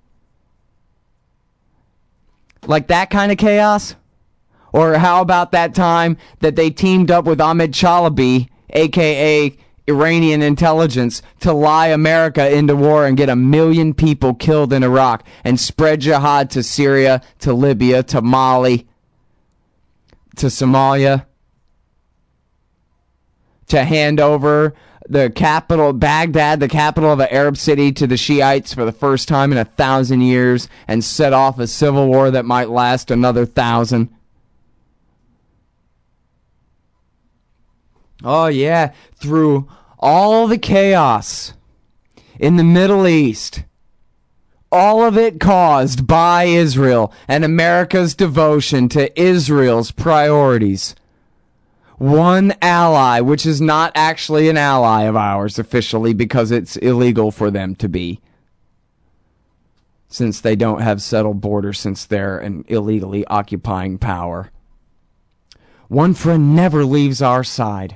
Like that kind of chaos? Or how about that time that they teamed up with Ahmed Chalabi, a k a. Iranian intelligence, to lie America into war and get a million people killed in Iraq and spread jihad to Syria, to Libya, to Mali, to Somalia, to hand over the capital, Baghdad, the capital of an Arab city, to the Shiites for the first time in a thousand years and set off a civil war that might last another thousand. Oh yeah, through all the chaos in the Middle East, all of it caused by Israel and America's devotion to Israel's priorities. One ally, which is not actually an ally of ours officially because it's illegal for them to be, since they don't have settled borders, since they're an illegally occupying power. One friend never leaves our side.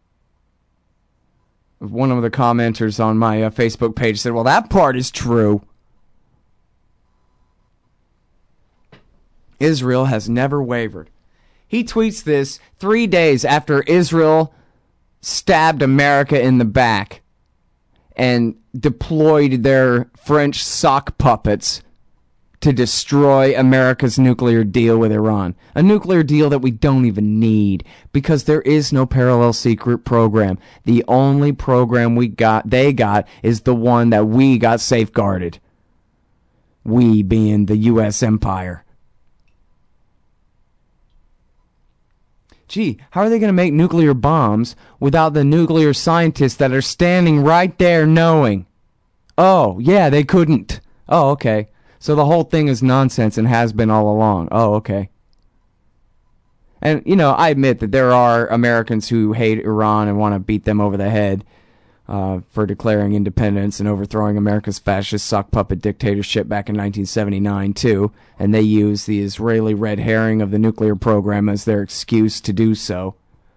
One of the commenters on my uh, Facebook page said, well, that part is true. Israel has never wavered. He tweets this three days after Israel stabbed America in the back and deployed their French sock puppets to destroy America's nuclear deal with Iran. A nuclear deal that we don't even need because there is no parallel secret program. The only program we got, they got, is the one that we got safeguarded. We being the U S empire. Gee, how are they going to make nuclear bombs without the nuclear scientists that are standing right there knowing? Oh, yeah, they couldn't. Oh, okay. So the whole thing is nonsense and has been all along. Oh, okay. And, you know, I admit that there are Americans who hate Iran and want to beat them over the head uh, for declaring independence and overthrowing America's fascist sock puppet dictatorship back in nineteen seventy-nine, too. And they use the Israeli red herring of the nuclear program as their excuse to do so.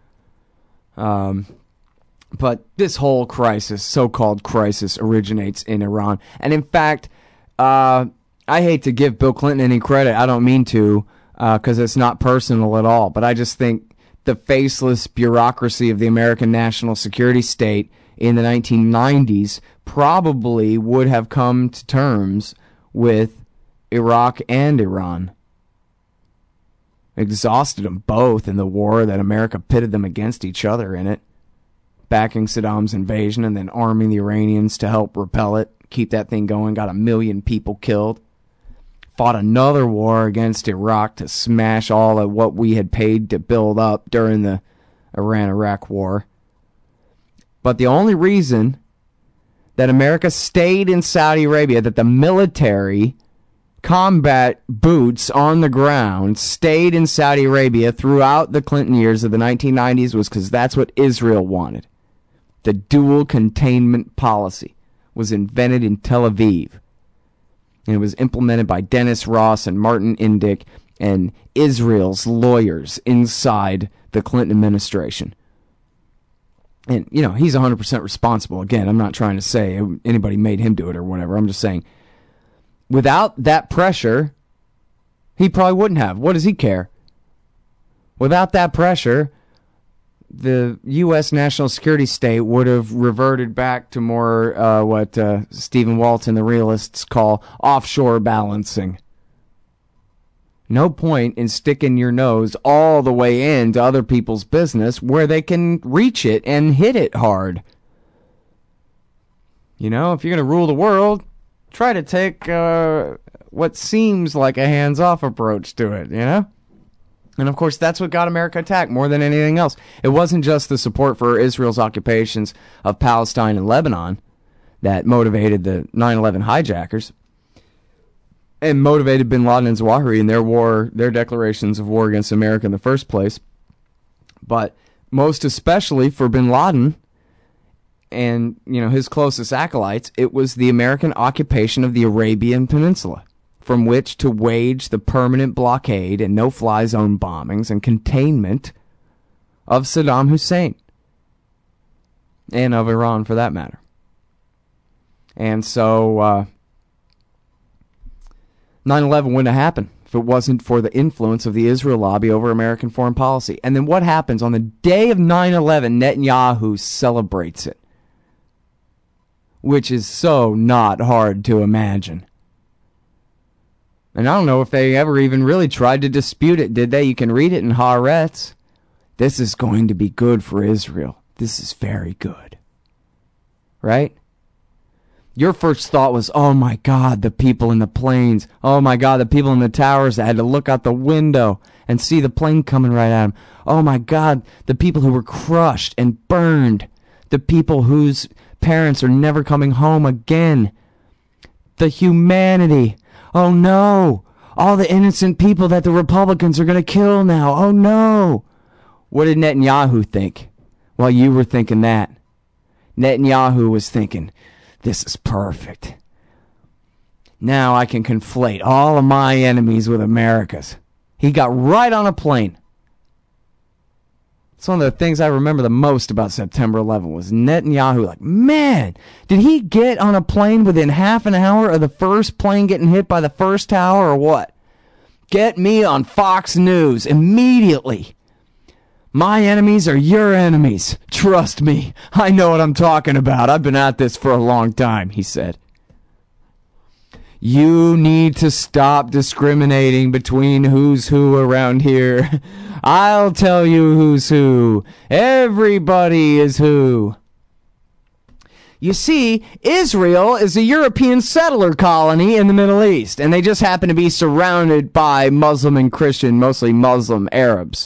Um, but this whole crisis, so-called crisis, originates in Iran. And in fact, uh, I hate to give Bill Clinton any credit. I don't mean to, because uh, it's not personal at all. But I just think the faceless bureaucracy of the American national security state in the nineteen nineties probably would have come to terms with Iraq and Iran. Exhausted them both in the war that America pitted them against each other in it, backing Saddam's invasion and then arming the Iranians to help repel it, keep that thing going, got a million people killed. Fought another war against Iraq to smash all of what we had paid to build up during the Iran-Iraq war. But the only reason that America stayed in Saudi Arabia, that the military combat boots on the ground stayed in Saudi Arabia throughout the Clinton years of the nineteen nineties was because that's what Israel wanted. The dual containment policy was invented in Tel Aviv. And it was implemented by Dennis Ross and Martin Indyk and Israel's lawyers inside the Clinton administration. And, you know, he's one hundred percent responsible. Again, I'm not trying to say anybody made him do it or whatever. I'm just saying, without that pressure, he probably wouldn't have. What does he care? Without that pressure, the U S national security state would have reverted back to more uh, what uh, Stephen Walton, the realists, call offshore balancing. No point in sticking your nose all the way into other people's business where they can reach it and hit it hard. You know, if you're going to rule the world, try to take uh, what seems like a hands-off approach to it, you know? And, of course, that's what got America attacked more than anything else. It wasn't just the support for Israel's occupations of Palestine and Lebanon that motivated the nine eleven hijackers and motivated bin Laden and Zawahiri in their war, their declarations of war against America in the first place. But most especially for bin Laden and, you know, his closest acolytes, it was the American occupation of the Arabian Peninsula, from which to wage the permanent blockade and no-fly zone bombings and containment of Saddam Hussein, and of Iran for that matter. And so uh, nine eleven wouldn't have happened if it wasn't for the influence of the Israel lobby over American foreign policy. And then what happens? On the day of nine eleven, Netanyahu celebrates it, which is so not hard to imagine. And I don't know if they ever even really tried to dispute it, did they? You can read it in Haaretz. This is going to be good for Israel. This is very good. Right? Your first thought was, oh my God, the people in the planes. Oh my God, the people in the towers that had to look out the window and see the plane coming right at them. Oh my God, the people who were crushed and burned. The people whose parents are never coming home again. The humanity. Oh no, all the innocent people that the Republicans are going to kill now. Oh no. What did Netanyahu think while you were thinking that? Netanyahu was thinking, this is perfect. Now I can conflate all of my enemies with America's. He got right on a plane. It's one of the things I remember the most about September eleventh was Netanyahu. Like, man, did he get on a plane within half an hour of the first plane getting hit by the first tower or what? Get me on Fox News immediately. My enemies are your enemies. Trust me. I know what I'm talking about. I've been at this for a long time, he said. You need to stop discriminating between who's who around here. I'll tell you who's who. Everybody is who. You see, Israel is a European settler colony in the Middle East, and they just happen to be surrounded by Muslim and Christian, mostly Muslim Arabs.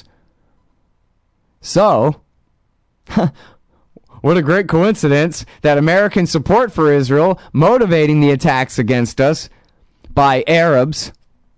So, what a great coincidence that American support for Israel, motivating the attacks against us by Arabs,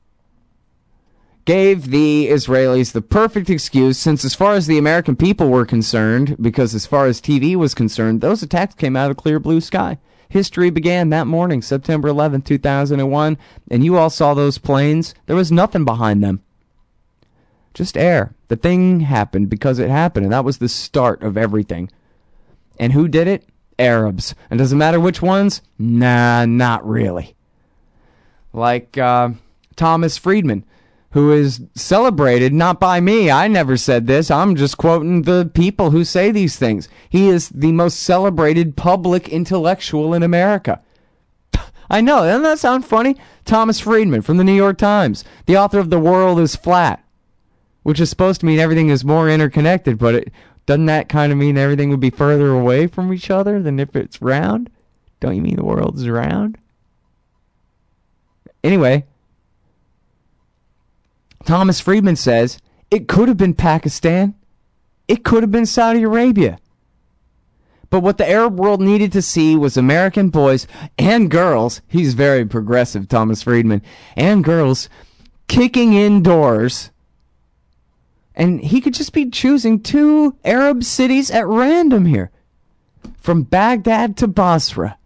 gave the Israelis the perfect excuse, since as far as the American people were concerned, because as far as T V was concerned, those attacks came out of clear blue sky. History began that morning, September eleventh, two thousand one, and you all saw those planes. There was nothing behind them. Just air. The thing happened because it happened, and that was the start of everything. And who did it? Arabs. And does it matter which ones? Nah, not really. Like uh, Thomas Friedman, who is celebrated, not by me. I never said this. I'm just quoting the people who say these things. He is the most celebrated public intellectual in America. I know, doesn't that sound funny? Thomas Friedman from the New York Times, the author of The World is Flat, which is supposed to mean everything is more interconnected, but it doesn't that kind of mean everything would be further away from each other than if it's round? Don't you mean the world is round? Anyway, Thomas Friedman says it could have been Pakistan. It could have been Saudi Arabia. But what the Arab world needed to see was American boys and girls, he's very progressive, Thomas Friedman, and girls kicking in doors. And he could just be choosing two Arab cities at random here, from Baghdad to Basra,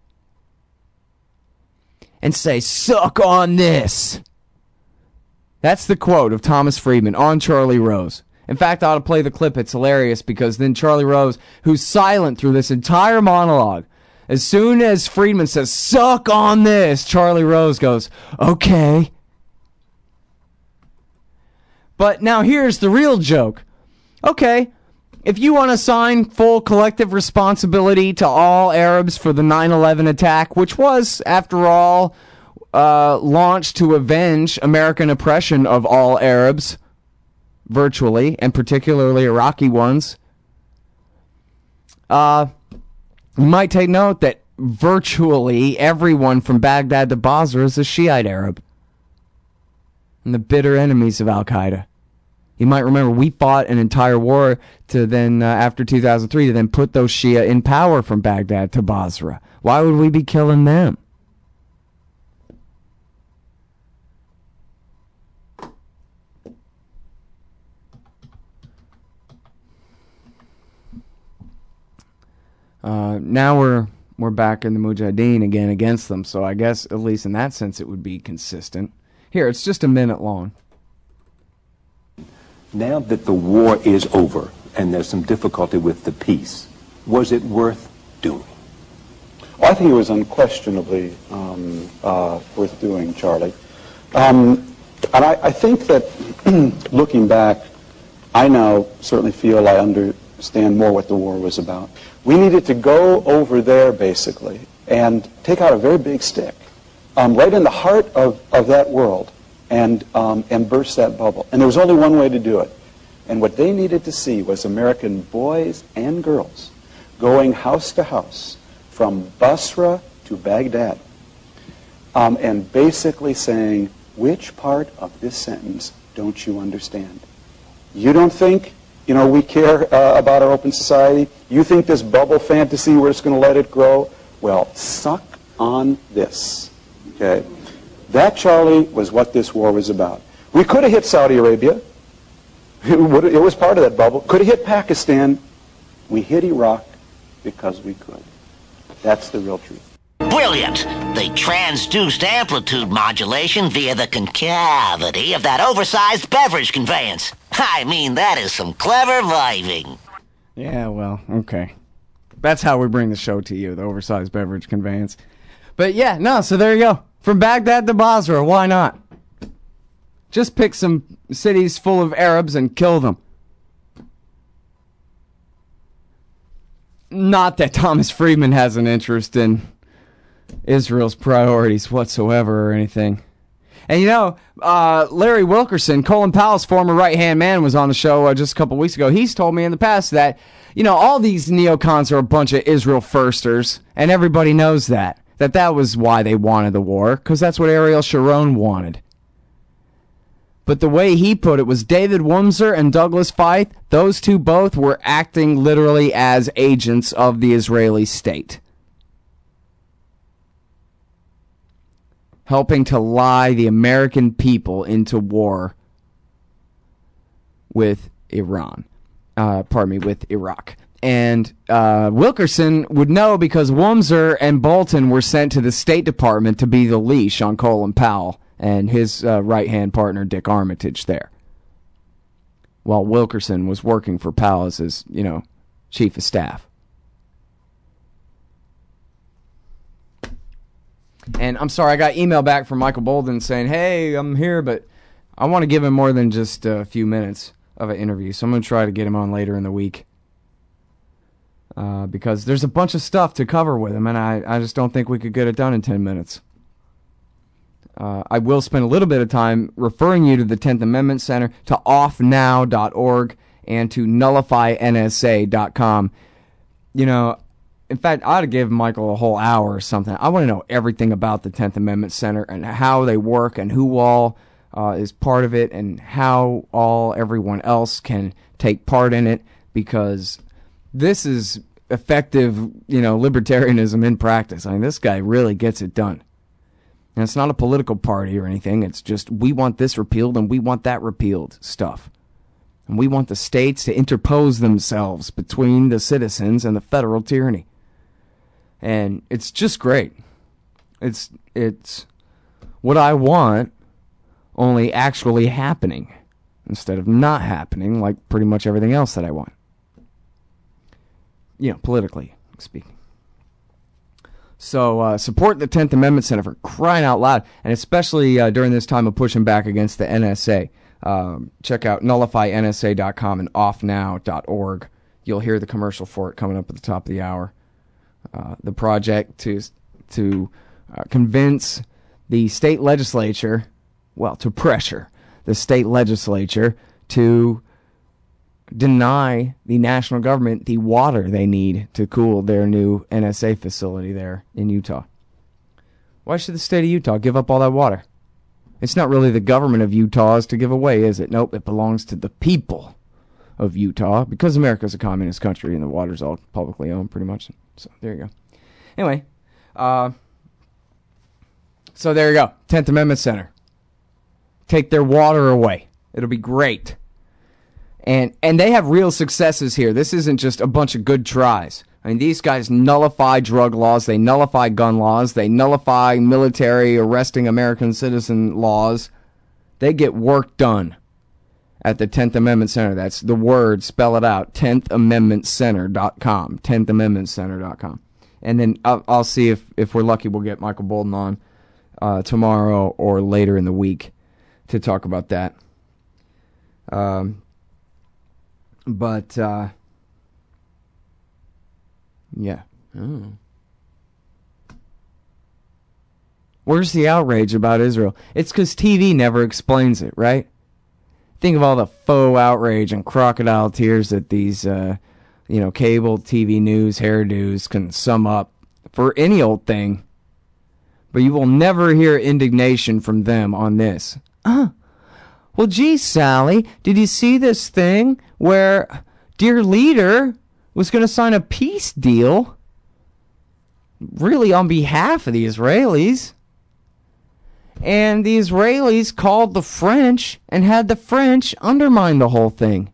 and say, suck on this. That's the quote of Thomas Friedman on Charlie Rose. In fact, I ought to play the clip. It's hilarious because then Charlie Rose, who's silent through this entire monologue, as soon as Friedman says, suck on this, Charlie Rose goes, okay. But now here's the real joke. Okay, if you want to assign full collective responsibility to all Arabs for the nine eleven attack, which was, after all, uh, launched to avenge American oppression of all Arabs, virtually, and particularly Iraqi ones, uh, you might take note that virtually everyone from Baghdad to Basra is a Shiite Arab, and the bitter enemies of Al-Qaeda. You might remember we fought an entire war to then, uh, after two thousand three, to then put those Shia in power from Baghdad to Basra. Why would we be killing them? Uh, now we're we're back in the Mujahideen again against them, so I guess at least in that sense it would be consistent. Here, it's just a minute long. Now that the war is over and there's some difficulty with the peace, was it worth doing? Well, I think it was unquestionably um, uh, worth doing, Charlie. Um, and I, I think that looking back, I now certainly feel I understand more what the war was about. We needed to go over there, basically, and take out a very big stick, um, right in the heart of, of that world, and um, and burst that bubble. And there was only one way to do it. And what they needed to see was American boys and girls going house to house from Basra to Baghdad, um, and basically saying, which part of this sentence don't you understand? You don't think, you know, we care uh, about our open society? You think this bubble fantasy, we're just going to let it grow? Well, suck on this, okay? That, Charlie, was what this war was about. We could have hit Saudi Arabia. It, would, it was part of that bubble. Could have hit Pakistan. We hit Iraq because we could. That's the real truth. Brilliant! The transduced amplitude modulation via the concavity of that oversized beverage conveyance. I mean, that is some clever vibing. Yeah, well, okay. That's how we bring the show to you, the oversized beverage conveyance. But yeah, no, so there you go. From Baghdad to Basra, why not? Just pick some cities full of Arabs and kill them. Not that Thomas Friedman has an interest in Israel's priorities whatsoever or anything. And you know, uh, Larry Wilkerson, Colin Powell's former right-hand man, was on the show uh, just a couple weeks ago. He's told me in the past that, you know, all these neocons are a bunch of Israel firsters, and everybody knows that. That that was why they wanted the war, because that's what Ariel Sharon wanted. But the way he put it was David Wurmser and Douglas Feith, those two both were acting literally as agents of the Israeli state. Helping to lie the American people into war with Iran. Uh, pardon me, with Iraq. And uh, Wilkerson would know because Wurmser and Bolton were sent to the State Department to be the leash on Colin Powell and his uh, right-hand partner, Dick Armitage, there. While Wilkerson was working for Powell as his, you know, chief of staff. And I'm sorry, I got email back from Michael Bolden saying, hey, I'm here, but I want to give him more than just a few minutes of an interview, so I'm going to try to get him on later in the week. Uh, because there's a bunch of stuff to cover with him, and I, I just don't think we could get it done in ten minutes. Uh, I will spend a little bit of time referring you to the tenth Amendment Center, to off now dot org, and to nullify N S A dot com. You know, in fact, I ought to give Michael a whole hour or something. I want to know everything about the tenth Amendment Center and how they work and who all uh, is part of it and how all everyone else can take part in it, because this is effective, you know, libertarianism in practice. I mean, this guy really gets it done. And it's not a political party or anything. It's just, we want this repealed and we want that repealed stuff. And we want the states to interpose themselves between the citizens and the federal tyranny. And it's just great. It's, it's what I want, only actually happening instead of not happening like pretty much everything else that I want. You know, politically speaking. So uh, support the tenth Amendment Center, for crying out loud, and especially uh, during this time of pushing back against the N S A. Um, check out nullify N S A dot com and off now dot org. You'll hear the commercial for it coming up at the top of the hour. Uh, the project to to uh, convince the state legislature, well, to pressure the state legislature to deny the national government the water they need to cool their new N S A facility there in Utah. Why should the state of Utah give up all that water? It's not really the government of Utah's to give away, is it? Nope, it belongs to the people of Utah, because America's a communist country and the water's all publicly owned pretty much. So there you go. Anyway, uh, so there you go. tenth Amendment Center. Take their water away. It'll be great. And and they have real successes here. This isn't just a bunch of good tries. I mean, these guys nullify drug laws. They nullify gun laws. They nullify military arresting American citizen laws. They get work done at the tenth Amendment Center. That's the word. Spell it out. tenth amendment center dot com. tenth amendment center dot com. And then I'll, I'll see if, if we're lucky, we'll get Michael Bolden on uh, tomorrow or later in the week to talk about that. Um... But, uh, yeah. Oh. Where's the outrage about Israel? It's because T V never explains it, right? Think of all the faux outrage and crocodile tears that these, uh, you know, cable T V news hairdos can sum up for any old thing. But you will never hear indignation from them on this. Uh Well, gee, Sally, did you see this thing where dear leader was going to sign a peace deal, really on behalf of the Israelis? And the Israelis called the French and had the French undermine the whole thing.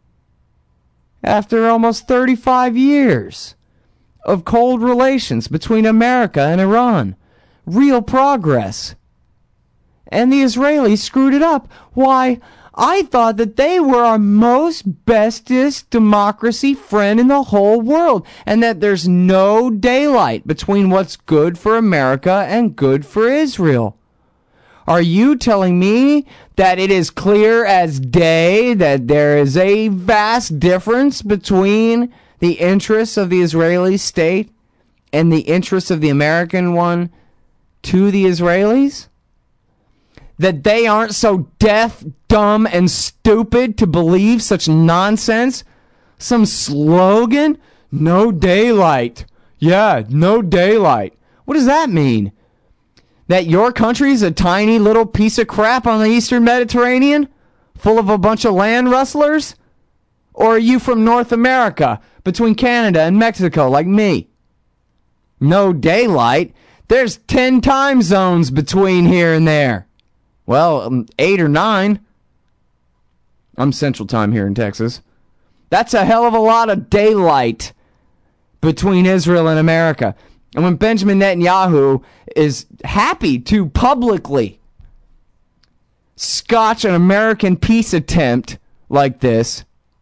After almost thirty-five years of cold relations between America and Iran. Real progress. And the Israelis screwed it up. Why, I thought that they were our most bestest democracy friend in the whole world, and that there's no daylight between what's good for America and good for Israel. Are you telling me that it is clear as day that there is a vast difference between the interests of the Israeli state and the interests of the American one to the Israelis? That they aren't so deaf, dumb, and stupid to believe such nonsense? Some slogan? No daylight. Yeah, no daylight. What does that mean? That your country's a tiny little piece of crap on the Eastern Mediterranean? Full of a bunch of land rustlers? Or are you from North America, between Canada and Mexico, like me? No daylight? There's ten time zones between here and there. Well, um, eight or nine. I'm Central Time here in Texas. That's a hell of a lot of daylight between Israel and America. And when Benjamin Netanyahu is happy to publicly scotch an American peace attempt like this,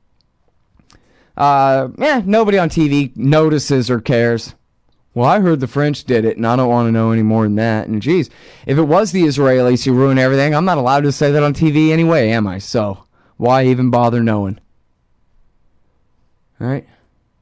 uh, yeah, nobody on T V notices or cares. Well, I heard the French did it, and I don't want to know any more than that. And geez, if it was the Israelis who ruined everything, I'm not allowed to say that on T V anyway, am I? So why even bother knowing? All right?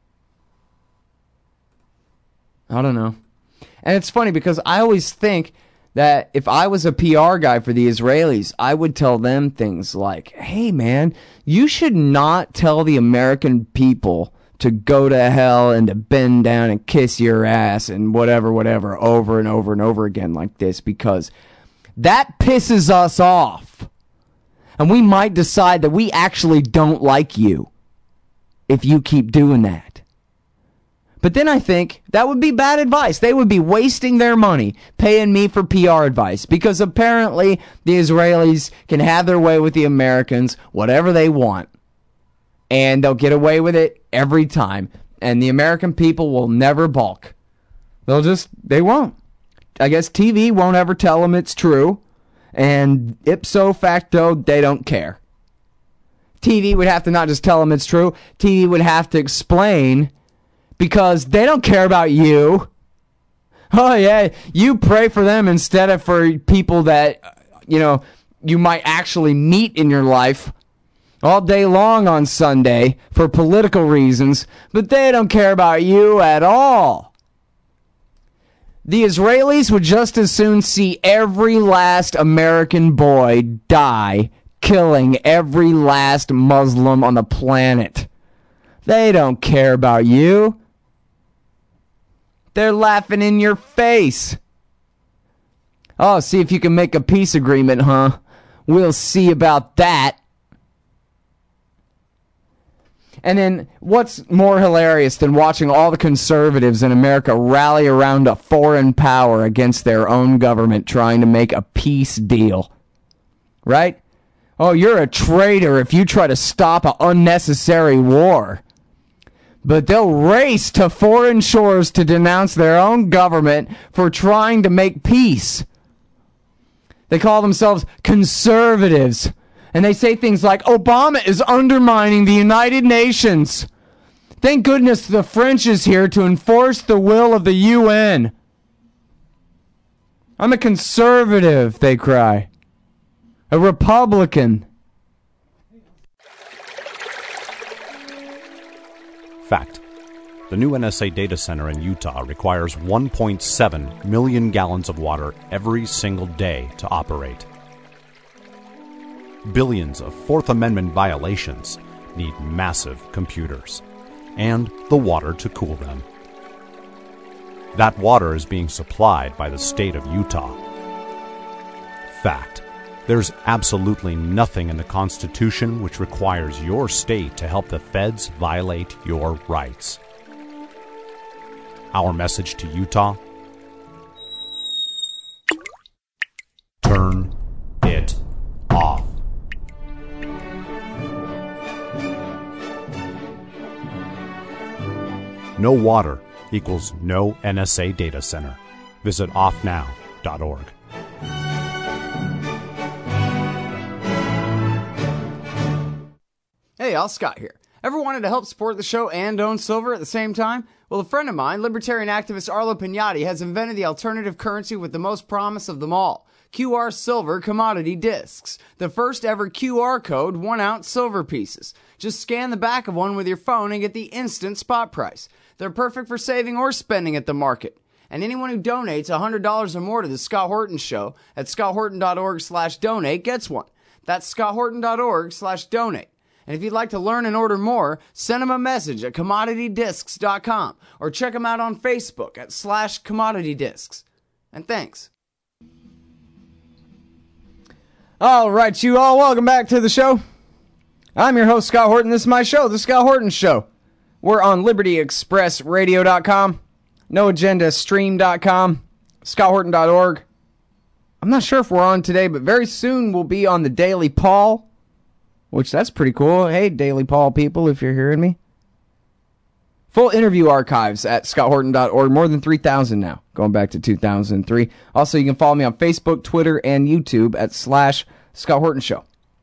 I don't know. And it's funny because I always think that if I was a P R guy for the Israelis, I would tell them things like, hey, man, you should not tell the American people to go to hell and to bend down and kiss your ass and whatever, whatever, over and over and over again like this, because that pisses us off. And we might decide that we actually don't like you if you keep doing that. But then I think that would be bad advice. They would be wasting their money paying me for P R advice, because apparently the Israelis can have their way with the Americans, whatever they want. And they'll get away with it every time. And the American people will never balk. They'll just, they won't. I guess T V won't ever tell them it's true. And ipso facto, they don't care. T V would have to not just tell them it's true. T V would have to explain, because they don't care about you. Oh, yeah, you pray for them instead of for people that, you know, you might actually meet in your life all day long on Sunday for political reasons, but they don't care about you at all. The Israelis would just as soon see every last American boy die, killing every last Muslim on the planet. They don't care about you. They're laughing in your face. Oh, see if you can make a peace agreement, huh? We'll see about that. And then what's more hilarious than watching all the conservatives in America rally around a foreign power against their own government trying to make a peace deal? Right? Oh, you're a traitor if you try to stop an unnecessary war. But they'll race to foreign shores to denounce their own government for trying to make peace. They call themselves conservatives. And they say things like, Obama is undermining the United Nations. Thank goodness the French is here to enforce the will of the U N. I'm a conservative, they cry. A Republican. Fact. The new N S A data center in Utah requires one point seven million gallons of water every single day to operate. Billions of Fourth Amendment violations need massive computers and the water to cool them. That water is being supplied by the state of Utah. Fact. There's absolutely nothing in the Constitution which requires your state to help the feds violate your rights. Our message to Utah: turn it off. No water equals no N S A data center. Visit off now dot org. Hey, Al Scott here. Ever wanted to help support the show and own silver at the same time? Well, a friend of mine, libertarian activist Arlo Pignati, has invented the alternative currency with the most promise of them all. Q R Silver commodity discs. The first ever Q R code one ounce silver pieces. Just scan the back of one with your phone and get the instant spot price. They're perfect for saving or spending at the market. And anyone who donates one hundred dollars or more to the Scott Horton Show at scotthorton.org slash donate gets one. That's scotthorton.org slash donate. And if you'd like to learn and order more, send them a message at commodity discs dot com or check them out on Facebook at slash commodity discs. And thanks. All right, you all, welcome back to the show. I'm your host, Scott Horton. This is my show, The Scott Horton Show. We're on liberty express radio dot com, no agenda stream dot com, scott horton dot org. I'm not sure if we're on today, but very soon we'll be on the Daily Paul, which that's pretty cool. Hey, Daily Paul people, if you're hearing me. Full interview archives at scott horton dot org. More than three thousand now, going back to two thousand three. Also, you can follow me on Facebook, Twitter, and YouTube at slash Scott Horton Show.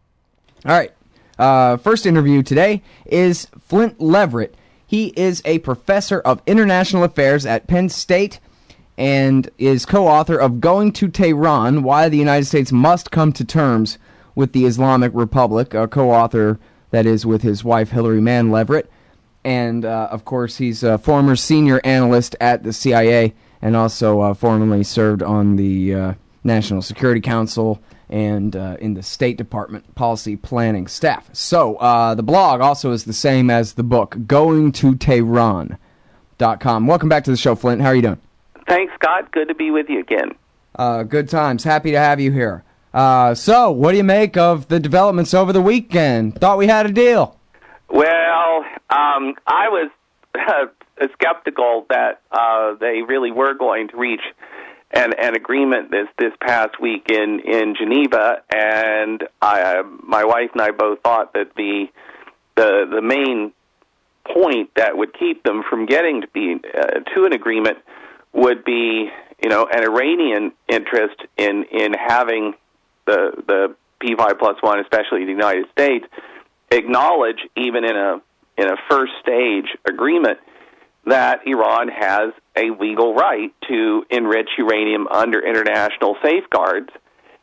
All right. Uh, first interview today is Flint Leverett. He is a professor of international affairs at Penn State and is co-author of Going to Tehran, Why the United States Must Come to Terms with the Islamic Republic, a co-author that is with his wife Hillary Mann Leverett. And, uh, of course, he's a former senior analyst at the C I A and also uh, formerly served on the uh, National Security Council and uh, in the State Department policy planning staff. So, uh, the blog also is the same as the book, going to tehran dot com. Welcome back to the show, Flint. How are you doing? Thanks, Scott. Good to be with you again. Uh, good times. Happy to have you here. Uh, so, what do you make of the developments over the weekend? Thought we had a deal. Well, um, I was uh, skeptical that uh, they really were going to reach an, an agreement this, this past week in, in Geneva, and I, my wife and I both thought that the the the main point that would keep them from getting to be uh, to an agreement would be, you know, an Iranian interest in in having the the P five plus one, especially the United States, acknowledge, even in a in a first stage agreement, that Iran has a legal right to enrich uranium under international safeguards.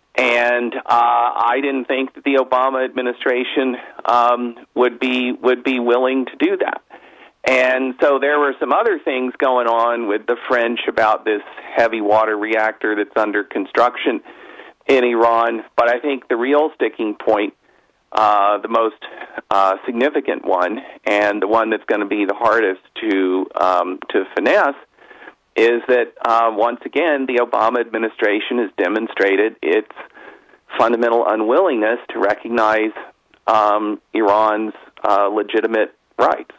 And uh, I didn't think that the Obama administration um, would be would be willing to do that. And so there were some other things going on with the French about this heavy water reactor that's under construction in Iran. But I think the real sticking point, Uh, the most uh, significant one, and the one that's going to be the hardest to um, to finesse, is that uh, once again the Obama administration has demonstrated its fundamental unwillingness to recognize um, Iran's uh, legitimate rights.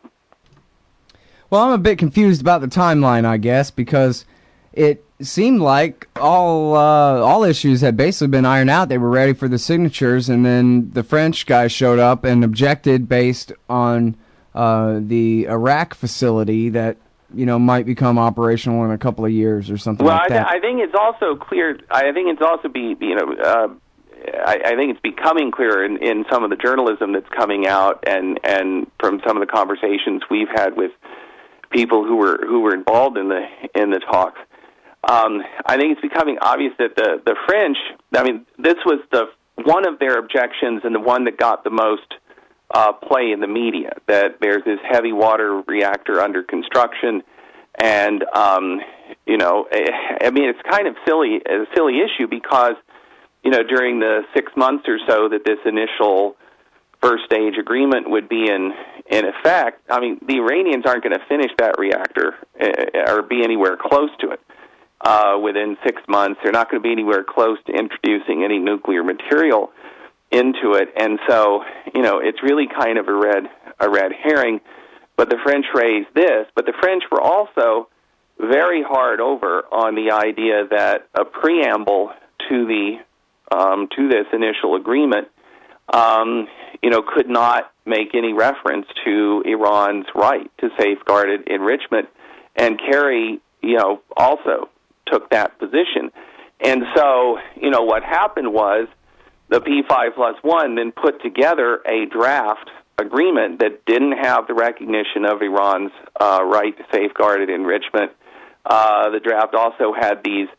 Well, I'm a bit confused about the timeline, I guess, because it seemed like all uh, all issues had basically been ironed out. They were ready for the signatures, and then the French guy showed up and objected based on uh, the Iraq facility that, you know, might become operational in a couple of years or something well, like I that. Well, I think it's also clear. I think it's also be you know. Uh, I, I think it's becoming clear in, in some of the journalism that's coming out, and, and from some of the conversations we've had with people who were who were involved in the in the talks. Um, I think it's becoming obvious that the, the French, I mean, this was the one of their objections and the one that got the most uh, play in the media, that there's this heavy water reactor under construction. And, um, you know, I mean, it's kind of silly, a silly issue because, you know, during the six months or so that this initial first stage agreement would be in, in effect, I mean, the Iranians aren't going to finish that reactor uh, or be anywhere close to it. Uh, within six months, they're not going to be anywhere close to introducing any nuclear material into it, and so you know it's really kind of a red a red herring. But the French raised this, but the French were also very hard over on the idea that a preamble to the um, to this initial agreement, um, you know, could not make any reference to Iran's right to safeguarded enrichment, and Kerry, you know, also took that position. And so, you know, what happened was the P five plus one then put together a draft agreement that didn't have the recognition of Iran's uh, right to safeguarded enrichment. Uh, the draft also had these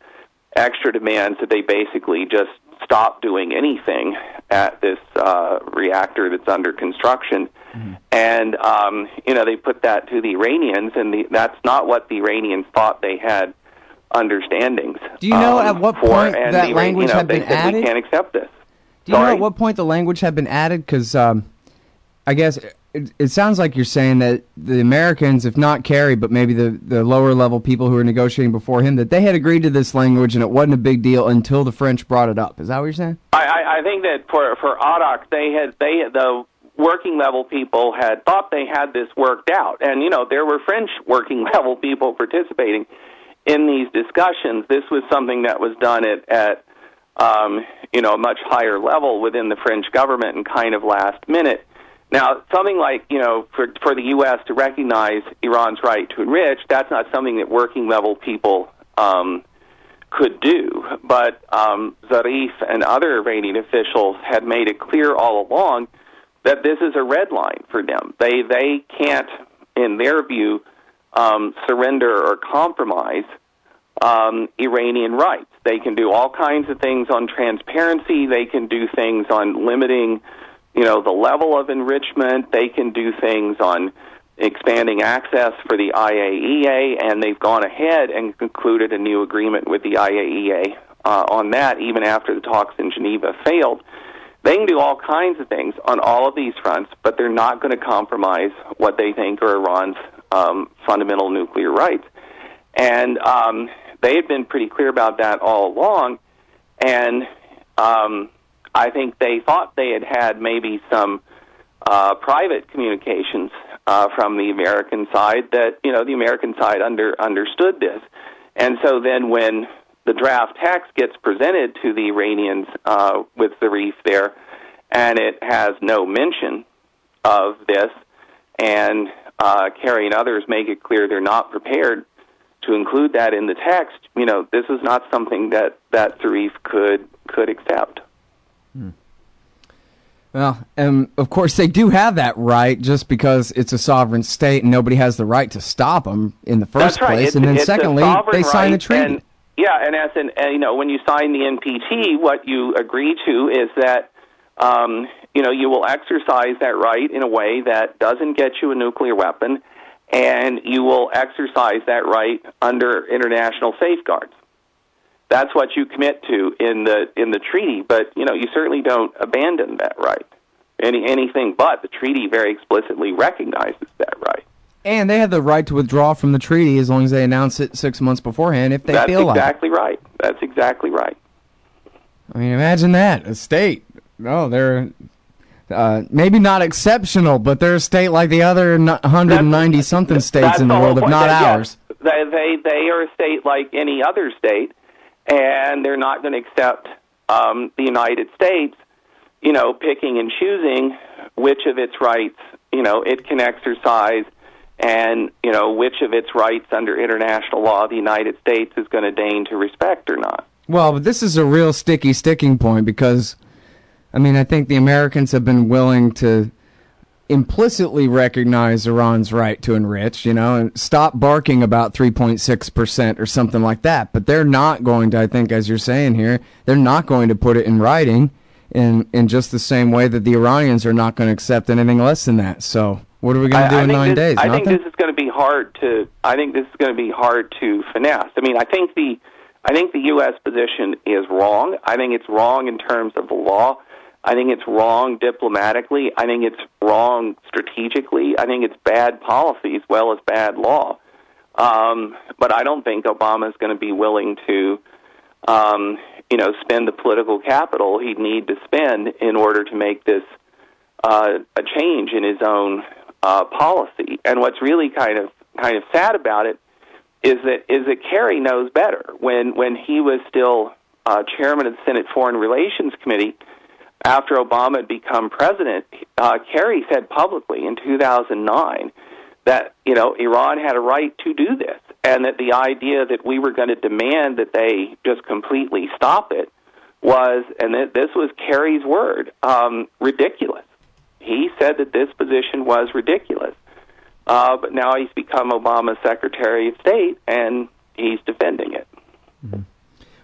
extra demands that they basically just stop doing anything at this uh, reactor that's under construction. Mm-hmm. And, um, you know, they put that to the Iranians, and the, that's not what the Iranians thought they had understandings. Do you know um, at what for, point and that the, language you know, had been they said, added? We can't accept this. Do you Sorry? know at what point the language had been added? Because um, I guess it, it sounds like you're saying that the Americans, if not Kerry, but maybe the, the lower level people who were negotiating before him, that they had agreed to this language and it wasn't a big deal until the French brought it up. Is that what you're saying? I, I, I think that for for A D O C, they had they the working level people had thought they had this worked out, and you know there were French working level people participating in these discussions. This was something that was done at at um, you know a much higher level within the French government and kind of last minute. Now, something like, you know, for for the U S to recognize Iran's right to enrich, that's not something that working level people um, could do. But um, Zarif and other Iranian officials had made it clear all along that this is a red line for them. They they can't, in their view, um, surrender or compromise um, Iranian rights. They can do all kinds of things on transparency. They can do things on limiting, you know, the level of enrichment. They can do things on expanding access for the I A E A, and they've gone ahead and concluded a new agreement with the I A E A uh, on that, even after the talks in Geneva failed. They can do all kinds of things on all of these fronts, but they're not going to compromise what they think are Iran's um, fundamental nuclear rights. And um, they had been pretty clear about that all along, and um, I think they thought they had had maybe some uh, private communications uh, from the American side that, you know, the American side under, understood this. And so then when the draft text gets presented to the Iranians uh, with Zarif there, and it has no mention of this, and uh, Kerry and others make it clear they're not prepared to include that in the text, you know, this is not something that, that Zarif could could accept. Hmm. Well, and of course they do have that right, just because it's a sovereign state and nobody has the right to stop them in the first That's right. place. It's, and then it's secondly, they sign the treaty. And, yeah, and as an, uh, you know, when you sign the N P T, what you agree to is that um, you know you will exercise that right in a way that doesn't get you a nuclear weapon, and you will exercise that right under international safeguards. That's what you commit to in the in the treaty, but you know you certainly don't abandon that right. Any anything but the treaty very explicitly recognizes that right. And they have the right to withdraw from the treaty as long as they announce it six months beforehand if they That's feel like it. That's exactly right. That's exactly right. I mean, imagine that. A state. No, they're uh, maybe not exceptional, but they're a state like the other one hundred ninety-something states in the world, if not ours. They, they, they are a state like any other state, and they're not going to accept um, the United States, you know, picking and choosing which of its rights, you know, it can exercise, and, you know, which of its rights under international law the United States is going to deign to respect or not. Well, but this is a real sticky sticking point because, I mean, I think the Americans have been willing to implicitly recognize Iran's right to enrich, you know, and stop barking about three point six percent or something like that. But they're not going to, I think, as you're saying here, they're not going to put it in writing in, in just the same way that the Iranians are not going to accept anything less than that. So what are we going to do I, I in nine this, days? I Nothing? think this is going to be hard to. I think this is going to be hard to finesse. I mean, I think the, I think the U S position is wrong. I think it's wrong in terms of the law. I think it's wrong diplomatically. I think it's wrong strategically. I think it's bad policy as well as bad law. Um, but I don't think Obama is going to be willing to, um, you know, spend the political capital he'd need to spend in order to make this uh, a change in his own uh, policy. And what's really kind of kind of sad about it is that is that Kerry knows better. When when he was still uh, chairman of the Senate Foreign Relations Committee, after Obama had become president, uh, Kerry said publicly in two thousand nine that, you know, Iran had a right to do this, and that the idea that we were going to demand that they just completely stop it was, and that this was Kerry's word, um, ridiculous. He said that this position was ridiculous. Uh, but now he's become Obama's Secretary of State, and he's defending it. Mm-hmm.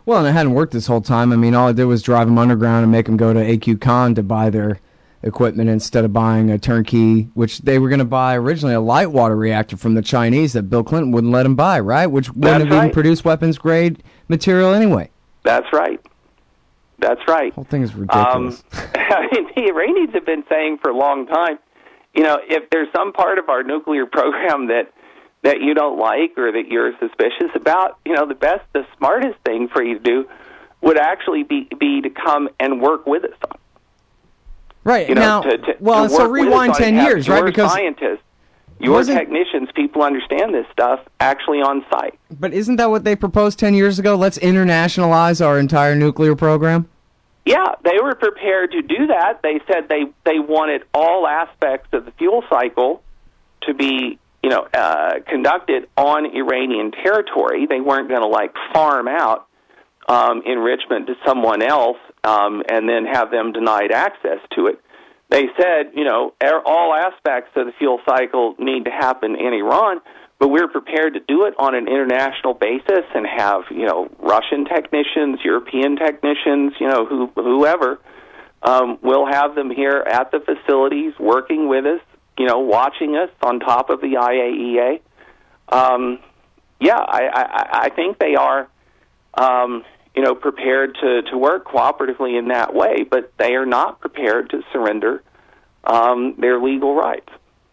Well, and it hadn't worked this whole time. I mean, all it did was drive them underground and make them go to A Q Khan to buy their equipment instead of buying a turnkey, which they were going to buy originally a light water reactor from the Chinese that Bill Clinton wouldn't let them buy, right? Which wouldn't That's have right. even produced weapons-grade material anyway. That's right. That's right. The whole thing is ridiculous. Um, I mean, the Iranians have been saying for a long time, you know, if there's some part of our nuclear program that that you don't like or that you're suspicious about, you know, the best, the smartest thing for you to do would actually be be to come and work with us on. Right. You know, now, to, to, well, to so work with rewind us on it, ten have years, your right? Because scientists, your wasn't- technicians, people understand this stuff actually on site. But isn't that what they proposed ten years ago? Let's internationalize our entire nuclear program? Yeah, they were prepared to do that. They said they, they wanted all aspects of the fuel cycle to be, you know, uh, conducted on Iranian territory. They weren't going to, like, farm out um, enrichment to someone else um, and then have them denied access to it. They said, you know, all aspects of the fuel cycle need to happen in Iran, but we're prepared to do it on an international basis and have, you know, Russian technicians, European technicians, you know, who, whoever. Um, we'll have them here at the facilities working with us, you know, watching us on top of the I A E A. Um, yeah, I, I, I think they are, um, you know, prepared to, to work cooperatively in that way, but they are not prepared to surrender um, their legal rights.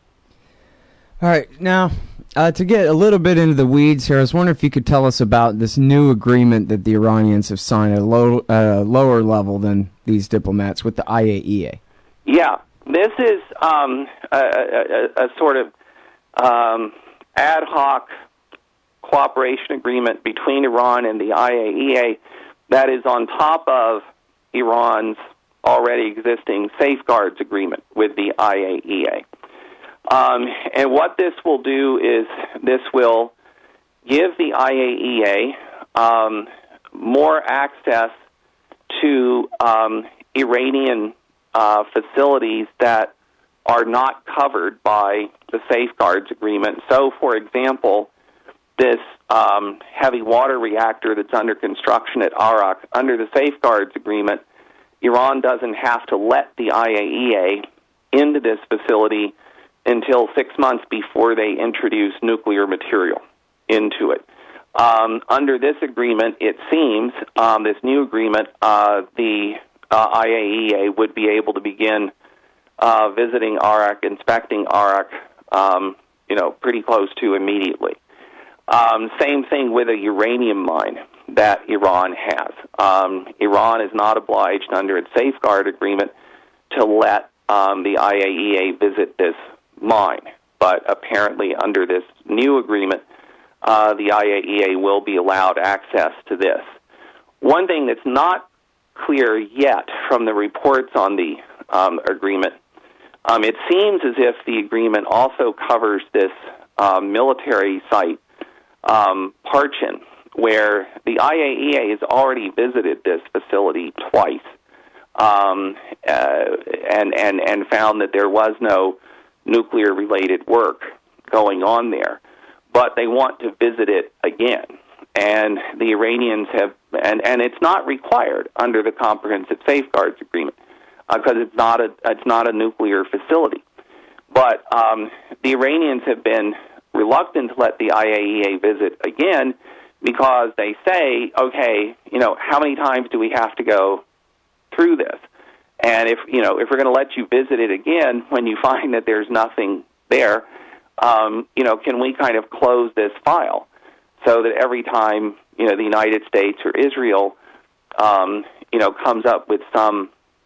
All right, now, uh, to get a little bit into the weeds here, I was wondering if you could tell us about this new agreement that the Iranians have signed at a low, uh, lower level than these diplomats with the I A E A. Yeah, this is um, a, a, a sort of um, ad hoc cooperation agreement between Iran and the I A E A that is on top of Iran's already existing safeguards agreement with the I A E A. Um, and what this will do is this will give the I A E A um, more access to um, Iranian uh, facilities that are not covered by the safeguards agreement. So, for example, this um, heavy water reactor that's under construction at Arak, under the safeguards agreement, Iran doesn't have to let the I A E A into this facility until six months before they introduce nuclear material into it. Um, under this agreement, it seems, um, this new agreement, uh, the uh, I A E A would be able to begin uh, visiting Arak, inspecting Arak, um, you know, pretty close to immediately. Um, same thing with a uranium mine that Iran has. Um, Iran is not obliged under its safeguard agreement to let um, the I A E A visit this mine, but apparently under this new agreement, uh, the I A E A will be allowed access to this. One thing that's not clear yet from the reports on the um, agreement, um, it seems as if the agreement also covers this uh, military site, um, Parchin, where the I A E A has already visited this facility twice um, uh, and, and, and found that there was no nuclear-related work going on there, but they want to visit it again. And the Iranians have, and, and it's not required under the Comprehensive Safeguards Agreement because uh, it's not a it's not a nuclear facility. But um, the Iranians have been reluctant to let the I A E A visit again because they say, okay, you know, how many times do we have to go through this? And if, you know, if we're going to let you visit it again when you find that there's nothing there, um, you know, can we kind of close this file so that every time, you know, the United States or Israel, um, you know, comes up with some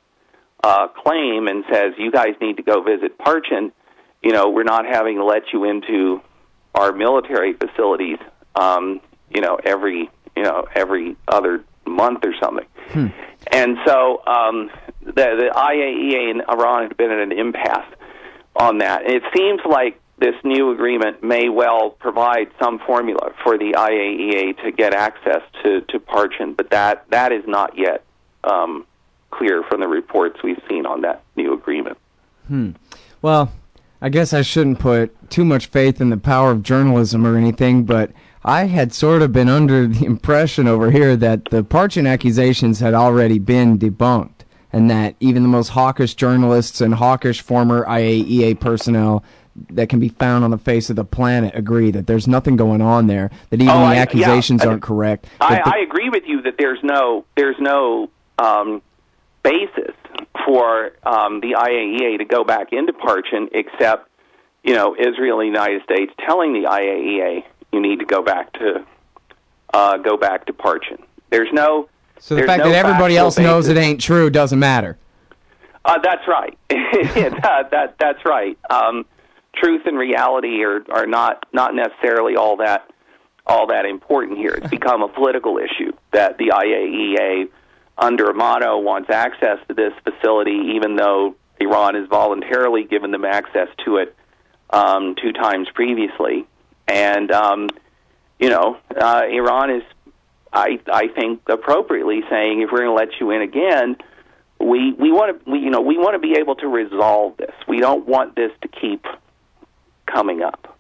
uh, claim and says, you guys need to go visit Parchin, you know, we're not having to let you into our military facilities, um, you know, every, you know, every other month or something. Hmm. And so um, the, the I A E A and Iran have been at an impasse on that. And it seems like this new agreement may well provide some formula for the I A E A to get access to, to Parchin, but that, that is not yet um, clear from the reports we've seen on that new agreement. Hmm. Well, I guess I shouldn't put too much faith in the power of journalism or anything, but I had sort of been under the impression over here that the Parchin accusations had already been debunked, and that even the most hawkish journalists and hawkish former I A E A personnel that can be found on the face of the planet agree that there's nothing going on there, that even Oh, the I- accusations yeah, I- aren't correct. I, that the- I agree with you that there's no there's no um, basis for um, the I A E A to go back into Parchin, except you know Israel and the United States telling the I A E A you need to go back to uh, go back to Parchin. There's no so the there's fact no that everybody factual else knows basis. it ain't true doesn't matter. Uh, that's right. that, that that's right. Um, truth and reality are, are not, not necessarily all that all that important here. It's become a political issue that the I A E A under Amano wants access to this facility, even though Iran has voluntarily given them access to it um, two times previously. And um, you know, uh, Iran is, I I think, appropriately saying, if we're going to let you in again, we we want to we, you know we want to be able to resolve this. We don't want this to keep coming up.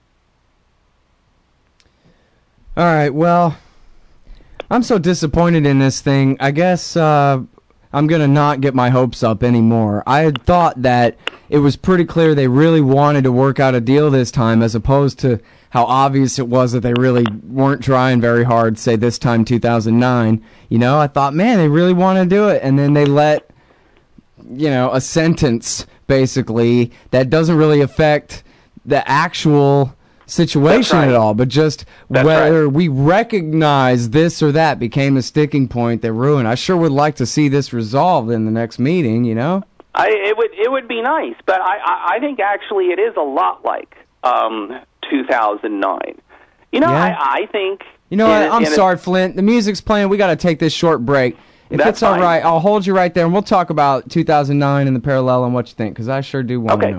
All right, well, I'm so disappointed in this thing. I guess uh, I'm going to not get my hopes up anymore. I had thought that it was pretty clear they really wanted to work out a deal this time, as opposed to how obvious it was that they really weren't trying very hard, say this time two thousand nine. You know, I thought, man, they really want to do it, and then they let, you know, a sentence, basically, that doesn't really affect the actual situation right. at all, but just That's whether right. we recognize this or that became a sticking point that ruined. I sure would like to see this resolved in the next meeting, you know? I, it would it would be nice, but I, I, I think actually it is a lot like um, two thousand nine. You know, Yeah. I, I think... You know in what? a- I'm in a- sorry, Flint. The music's playing. We got to take this short break. If That's it's all fine. right, I'll hold you right there, and we'll talk about two thousand nine and the parallel and what you think, because I sure do want to Okay. know.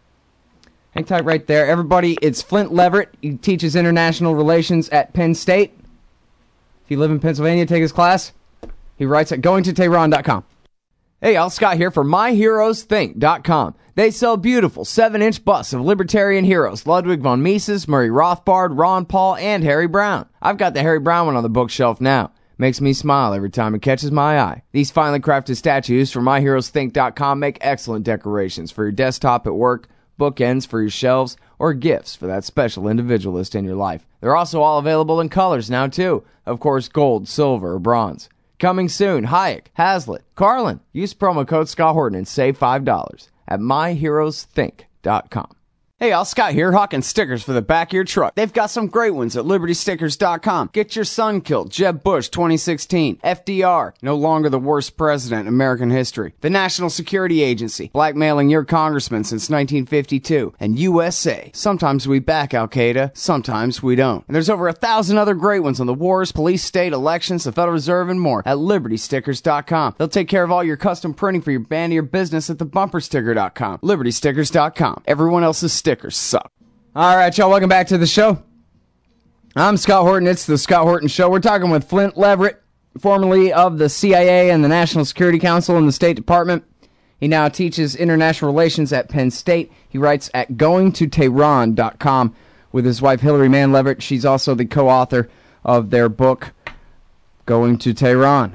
Hang tight right there. Everybody, it's Flint Leverett. He teaches international relations at Penn State. If you live in Pennsylvania, take his class. He writes at going to tehran dot com. Hey, y'all, Scott here for my heroes think dot com. They sell beautiful seven inch busts of libertarian heroes, Ludwig von Mises, Murray Rothbard, Ron Paul, and Harry Brown. I've got the Harry Brown one on the bookshelf now. Makes me smile every time it catches my eye. These finely crafted statues from my heroes think dot com make excellent decorations for your desktop at work, bookends for your shelves, or gifts for that special individualist in your life. They're also all available in colors now, too. Of course, gold, silver, or bronze. Coming soon, Hayek, Hazlitt, Carlin. Use promo code Scott Horton and save five dollars at my heroes think dot com. Hey, y'all, Scott here, hawking stickers for the back of your truck. They've got some great ones at liberty stickers dot com. Get your son killed, Jeb Bush twenty sixteen. F D R, no longer the worst president in American history. The National Security Agency, blackmailing your congressman since nineteen fifty-two. And U S A, sometimes we back Al-Qaeda, sometimes we don't. And there's over a thousand other great ones on the wars, police, state, elections, the Federal Reserve, and more at liberty stickers dot com. They'll take care of all your custom printing for your band or your business at the bumper sticker dot com. liberty stickers dot com. Everyone else's stickers suck. All right, y'all, welcome back to the show. I'm Scott Horton. It's the Scott Horton Show. We're talking with Flint Leverett, formerly of the C I A and the National Security Council and the State Department. He now teaches international relations at Penn State. He writes at going to tehran dot com with his wife, Hillary Mann Leverett. She's also the co-author of their book, Going to Tehran.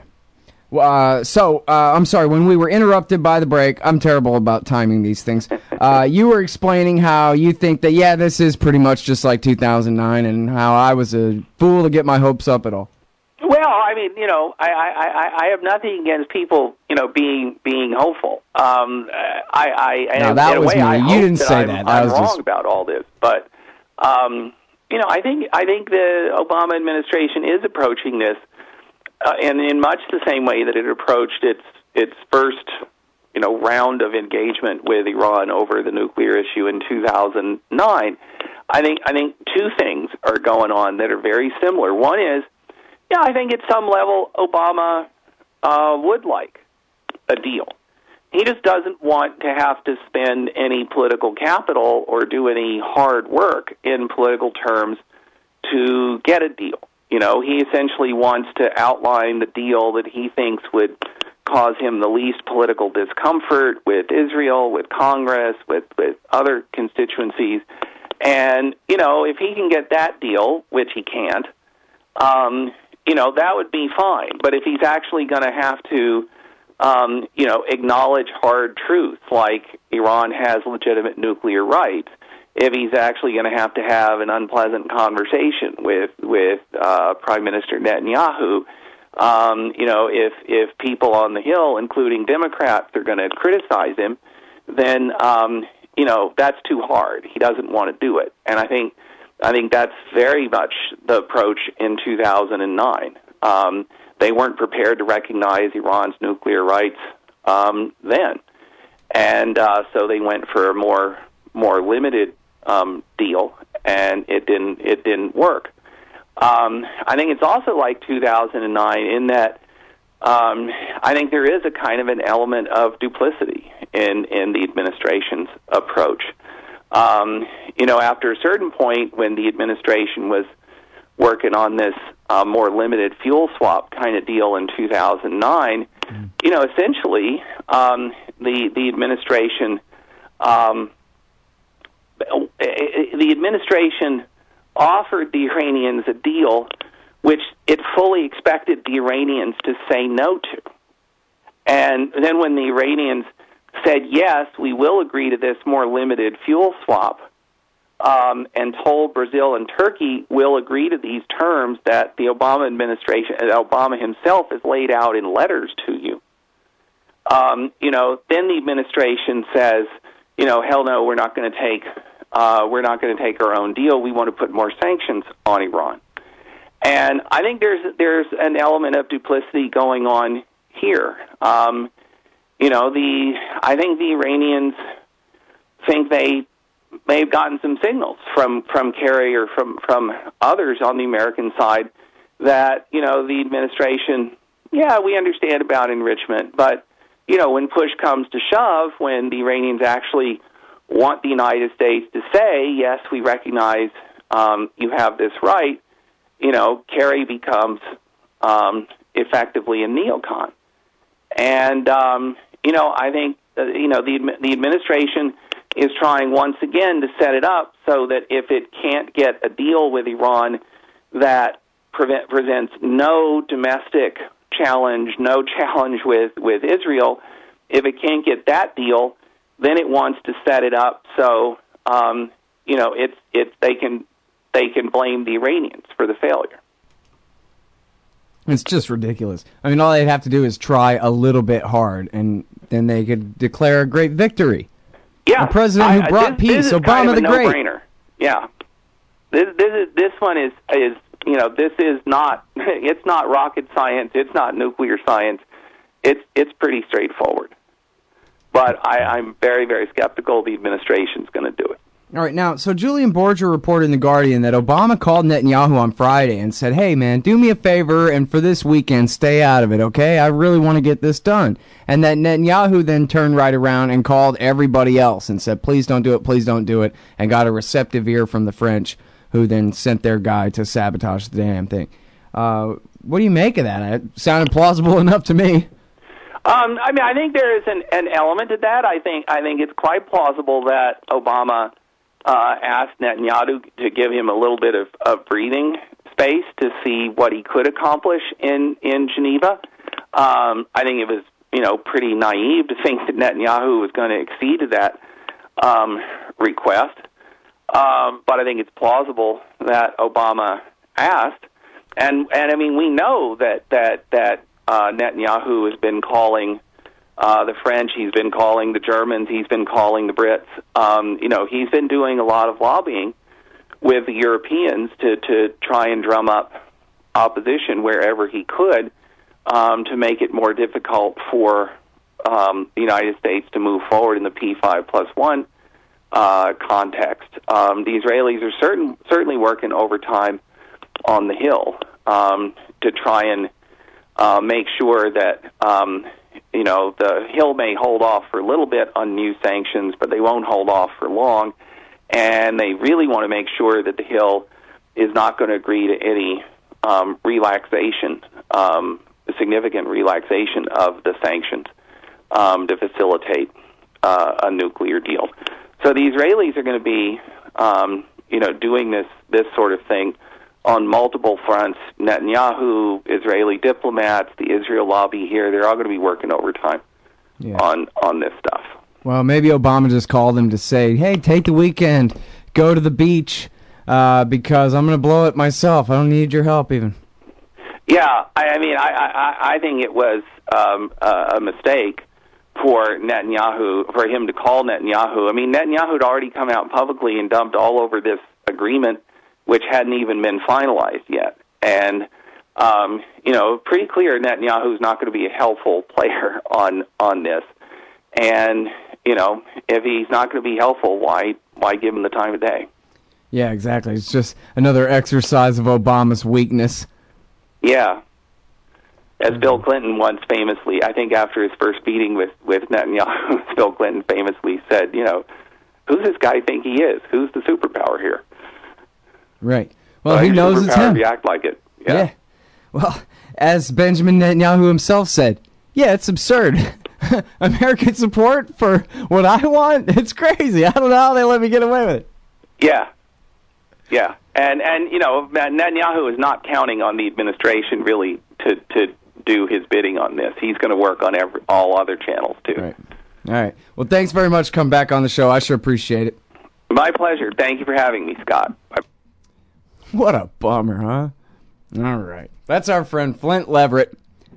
Uh, so, uh, I'm sorry, when we were interrupted by the break, I'm terrible about timing these things. Uh, you were explaining how you think that, yeah, this is pretty much just like two thousand nine, and how I was a fool to get my hopes up at all. Well, I mean, you know, I, I, I, I have nothing against people, you know, being being hopeful. Um, I, I, No, in, that in a was way, me. I You hope didn't that say I'm, that. That I'm was wrong just- about all this, but um, you know, I think I think the Obama administration is approaching this, uh, and in much the same way that it approached its its first, you know, round of engagement with Iran over the nuclear issue in two thousand nine. I think I think two things are going on that are very similar. One is, yeah, I think at some level Obama uh, would like a deal. He just doesn't want to have to spend any political capital or do any hard work in political terms to get a deal. You know, he essentially wants to outline the deal that he thinks would cause him the least political discomfort with Israel, with Congress, with, with other constituencies, And, you know, if he can get that deal, which he can't, um, you know, that would be fine. But if he's actually going to have to, um, you know, acknowledge hard truths like Iran has legitimate nuclear rights, if he's actually going to have to have an unpleasant conversation with with uh, Prime Minister Netanyahu, um, you know, if if people on the Hill, including Democrats, are going to criticize him, then um, you know that's too hard. He doesn't want to do it, and I think I think that's very much the approach in two thousand nine. Um, they weren't prepared to recognize Iran's nuclear rights um, then, and uh, so they went for a more more limited um, deal, and it didn't it didn't work. Um, I think it's also like two thousand nine in that um, I think there is a kind of an element of duplicity in, in the administration's approach. Um, you know, after a certain point when the administration was working on this uh, more limited fuel swap kind of deal in two thousand nine, mm. you know, essentially um, the, the administration um, the administration offered the Iranians a deal which it fully expected the Iranians to say no to. And then when the Iranians said, yes, we will agree to this more limited fuel swap, um, and told Brazil and Turkey will agree to these terms that the Obama administration, and Obama himself has laid out in letters to you, um, you know, then the administration says, you know, hell no, we're not going to take Uh, we're not going to take our own deal. We want to put more sanctions on Iran. And I think there's there's an element of duplicity going on here. Um, you know, the I think the Iranians think they may have gotten some signals from, from Kerry or from, from others on the American side that, you know, the administration, yeah, we understand about enrichment, but, you know, when push comes to shove, when the Iranians actually want the United States to say, yes, we recognize um, you have this right, you know, Kerry becomes um, effectively a neocon. And, um, you know, I think, uh, you know, the, the administration is trying once again to set it up so that if it can't get a deal with Iran that prevent, presents no domestic challenge, no challenge with, with Israel, if it can't get that deal, then it wants to set it up so um, you know it's it's they can they can blame the Iranians for the failure. It's just ridiculous. I mean, all they'd have to do is try a little bit hard, and then they could declare a great victory. Yeah, the president I, who brought this, peace, this is Obama kind of a the Great. No-brainer. Yeah, this this is this one is is you know this is not it's not rocket science. It's not nuclear science. It's it's pretty straightforward. But I, I'm very, very skeptical the administration's going to do it. All right, now, so Julian Borger reported in The Guardian that Obama called Netanyahu on Friday and said, hey, man, do me a favor, and for this weekend, stay out of it, okay? I really want to get this done. And that Netanyahu then turned right around and called everybody else and said, please don't do it, please don't do it, and got a receptive ear from the French, who then sent their guy to sabotage the damn thing. Uh, what do you make of that? It sounded plausible enough to me. Um, I mean, I think there is an, an element to that. I think I think it's quite plausible that Obama uh, asked Netanyahu to give him a little bit of, of breathing space to see what he could accomplish in, in Geneva. Um, I think it was, you know, pretty naive to think that Netanyahu was going to accede to that um, request. Um, but I think it's plausible that Obama asked. And, and I mean, we know that, that, that Uh, Netanyahu has been calling uh, the French, he's been calling the Germans, he's been calling the Brits. Um, you know, he's been doing a lot of lobbying with the Europeans to, to try and drum up opposition wherever he could um, to make it more difficult for um, the United States to move forward in the P five plus one uh, context. Um, the Israelis are certain, certainly working overtime on the Hill um, to try and Uh, make sure that, um, you know, the Hill may hold off for a little bit on new sanctions, but they won't hold off for long. And they really want to make sure that the Hill is not going to agree to any um, relaxation, um, significant relaxation of the sanctions um, to facilitate uh, a nuclear deal. So the Israelis are going to be, um, you know, doing this this sort of thing on multiple fronts. Netanyahu, Israeli diplomats, the Israel lobby here, they're all going to be working overtime yeah. on on this stuff. Well, maybe Obama just called him to say, hey, take the weekend, go to the beach, uh, because I'm going to blow it myself. I don't need your help even. Yeah, I, I mean, I, I, I think it was um, a, a mistake for Netanyahu, for him to call Netanyahu. I mean, Netanyahu had already come out publicly and dumped all over this agreement, which hadn't even been finalized yet. And, um, you know, pretty clear Netanyahu's not going to be a helpful player on on this. And, you know, if he's not going to be helpful, why why give him the time of day? Yeah, exactly. It's just another exercise of Obama's weakness. Yeah. As Bill Clinton once famously, I think after his first meeting with, with Netanyahu, Bill Clinton famously said, you know, who's this guy think he is? Who's the superpower here? Right. Well, well he knows it's him. If you act like it. Yeah. yeah. Well, as Benjamin Netanyahu himself said, yeah, it's absurd. American support for what I want? It's crazy. I don't know how they let me get away with it. Yeah. Yeah. And, and you know, Netanyahu is not counting on the administration really to, to do his bidding on this. He's going to work on every, all other channels, too. Right. All right. Well, thanks very much for coming back on the show. I sure appreciate it. My pleasure. Thank you for having me, Scott. Bye. What a bummer, huh? All right. That's our friend Flint Leverett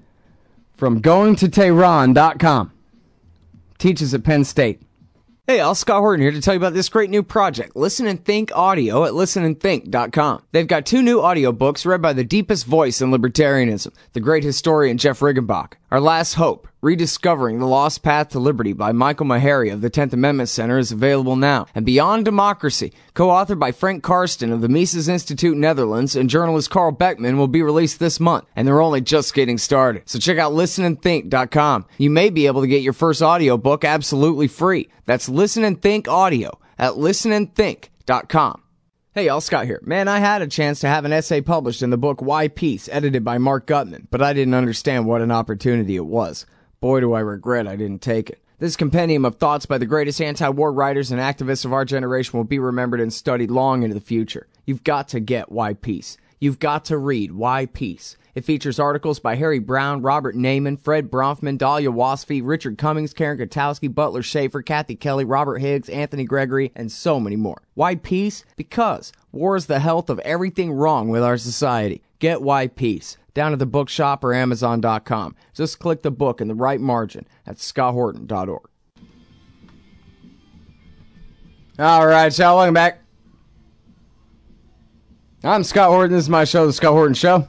from going to tehran dot com. Teaches at Penn State. Hey, all, Scott Horton here to tell you about this great new project, Listen and Think Audio at listen and think dot com. They've got two new audiobooks read by the deepest voice in libertarianism, the great historian Jeff Riggenbach. Our Last Hope, Rediscovering the Lost Path to Liberty by Michael Maharrey of the tenth Amendment Center is available now. And Beyond Democracy, co-authored by Frank Karsten of the Mises Institute Netherlands and journalist Carl Beckman, will be released this month. And they're only just getting started. So check out listen and think dot com. You may be able to get your first audiobook absolutely free. That's Listen and Think Audio at listen and think dot com. Hey, y'all, Scott here. Man, I had a chance to have an essay published in the book Why Peace, edited by Mark Gutman, but I didn't understand what an opportunity it was. Boy, do I regret I didn't take it. This compendium of thoughts by the greatest anti-war writers and activists of our generation will be remembered and studied long into the future. You've got to get Why Peace. You've got to read Why Peace. It features articles by Harry Brown, Robert Naiman, Fred Bronfman, Dahlia Wasfy, Richard Cummings, Karen Kotowski, Butler Schaefer, Kathy Kelly, Robert Higgs, Anthony Gregory, and so many more. Why Peace? Because war is the health of everything wrong with our society. Get Why Peace down at the bookshop or amazon dot com. Just click the book in the right margin at scott horton dot org. All right, y'all, welcome back. I'm Scott Horton. This is my show, The Scott Horton Show.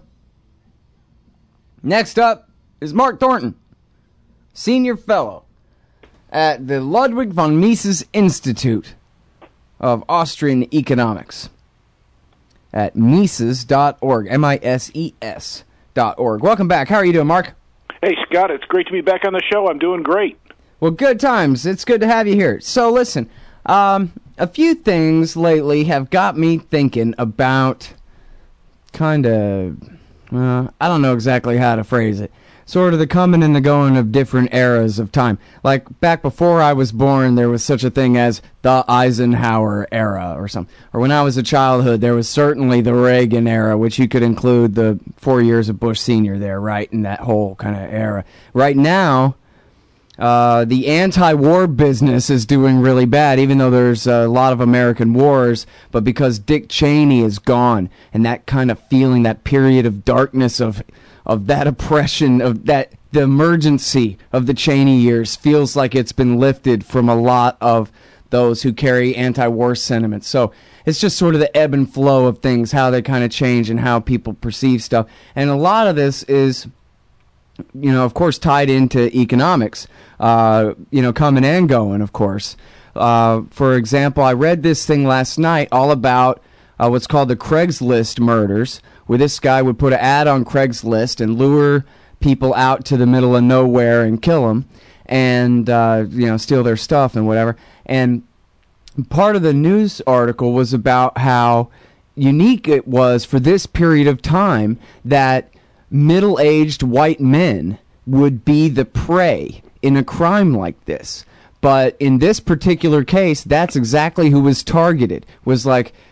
Next up is Mark Thornton, Senior Fellow at the Ludwig von Mises Institute of Austrian Economics at Mises dot org, M I S E S dot org. Welcome back. How are you doing, Mark? Hey, Scott, it's great to be back on the show. I'm doing great. Well, good times. It's good to have you here. So, listen, um, a few things lately have got me thinking about kind of, uh, I don't know exactly how to phrase it, sort of the coming and the going of different eras of time. Like, back before I was born, there was such a thing as the Eisenhower era or something. Or when I was a childhood, there was certainly the Reagan era, which you could include the four years of Bush Senior there, right, in that whole kind of era. Right now, uh, the anti-war business is doing really bad, even though there's a lot of American wars, but because Dick Cheney is gone, and that kind of feeling, that period of darkness of of that oppression, of that, the emergency of the Cheney years feels like it's been lifted from a lot of those who carry anti-war sentiments. So it's just sort of the ebb and flow of things, how they kind of change and how people perceive stuff. And a lot of this is, you know, of course, tied into economics, uh, you know, coming and going, of course. Uh, for example, I read this thing last night all about uh, what's called the Craigslist murders, where this guy would put an ad on Craigslist and lure people out to the middle of nowhere and kill them and, uh, you know, steal their stuff and whatever. And part of the news article was about how unique it was for this period of time that middle-aged white men would be the prey in a crime like this. But in this particular case, that's exactly who was targeted, was like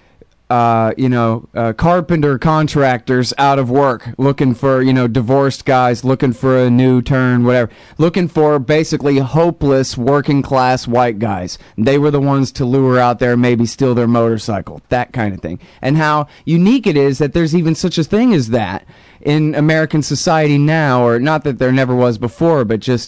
uh, you know, uh, carpenter contractors out of work, looking for, you know, divorced guys, looking for a new turn, whatever, looking for basically hopeless working class white guys. They were the ones to lure out there, maybe steal their motorcycle, that kind of thing. And how unique it is that there's even such a thing as that in American society now, or not that there never was before, but just...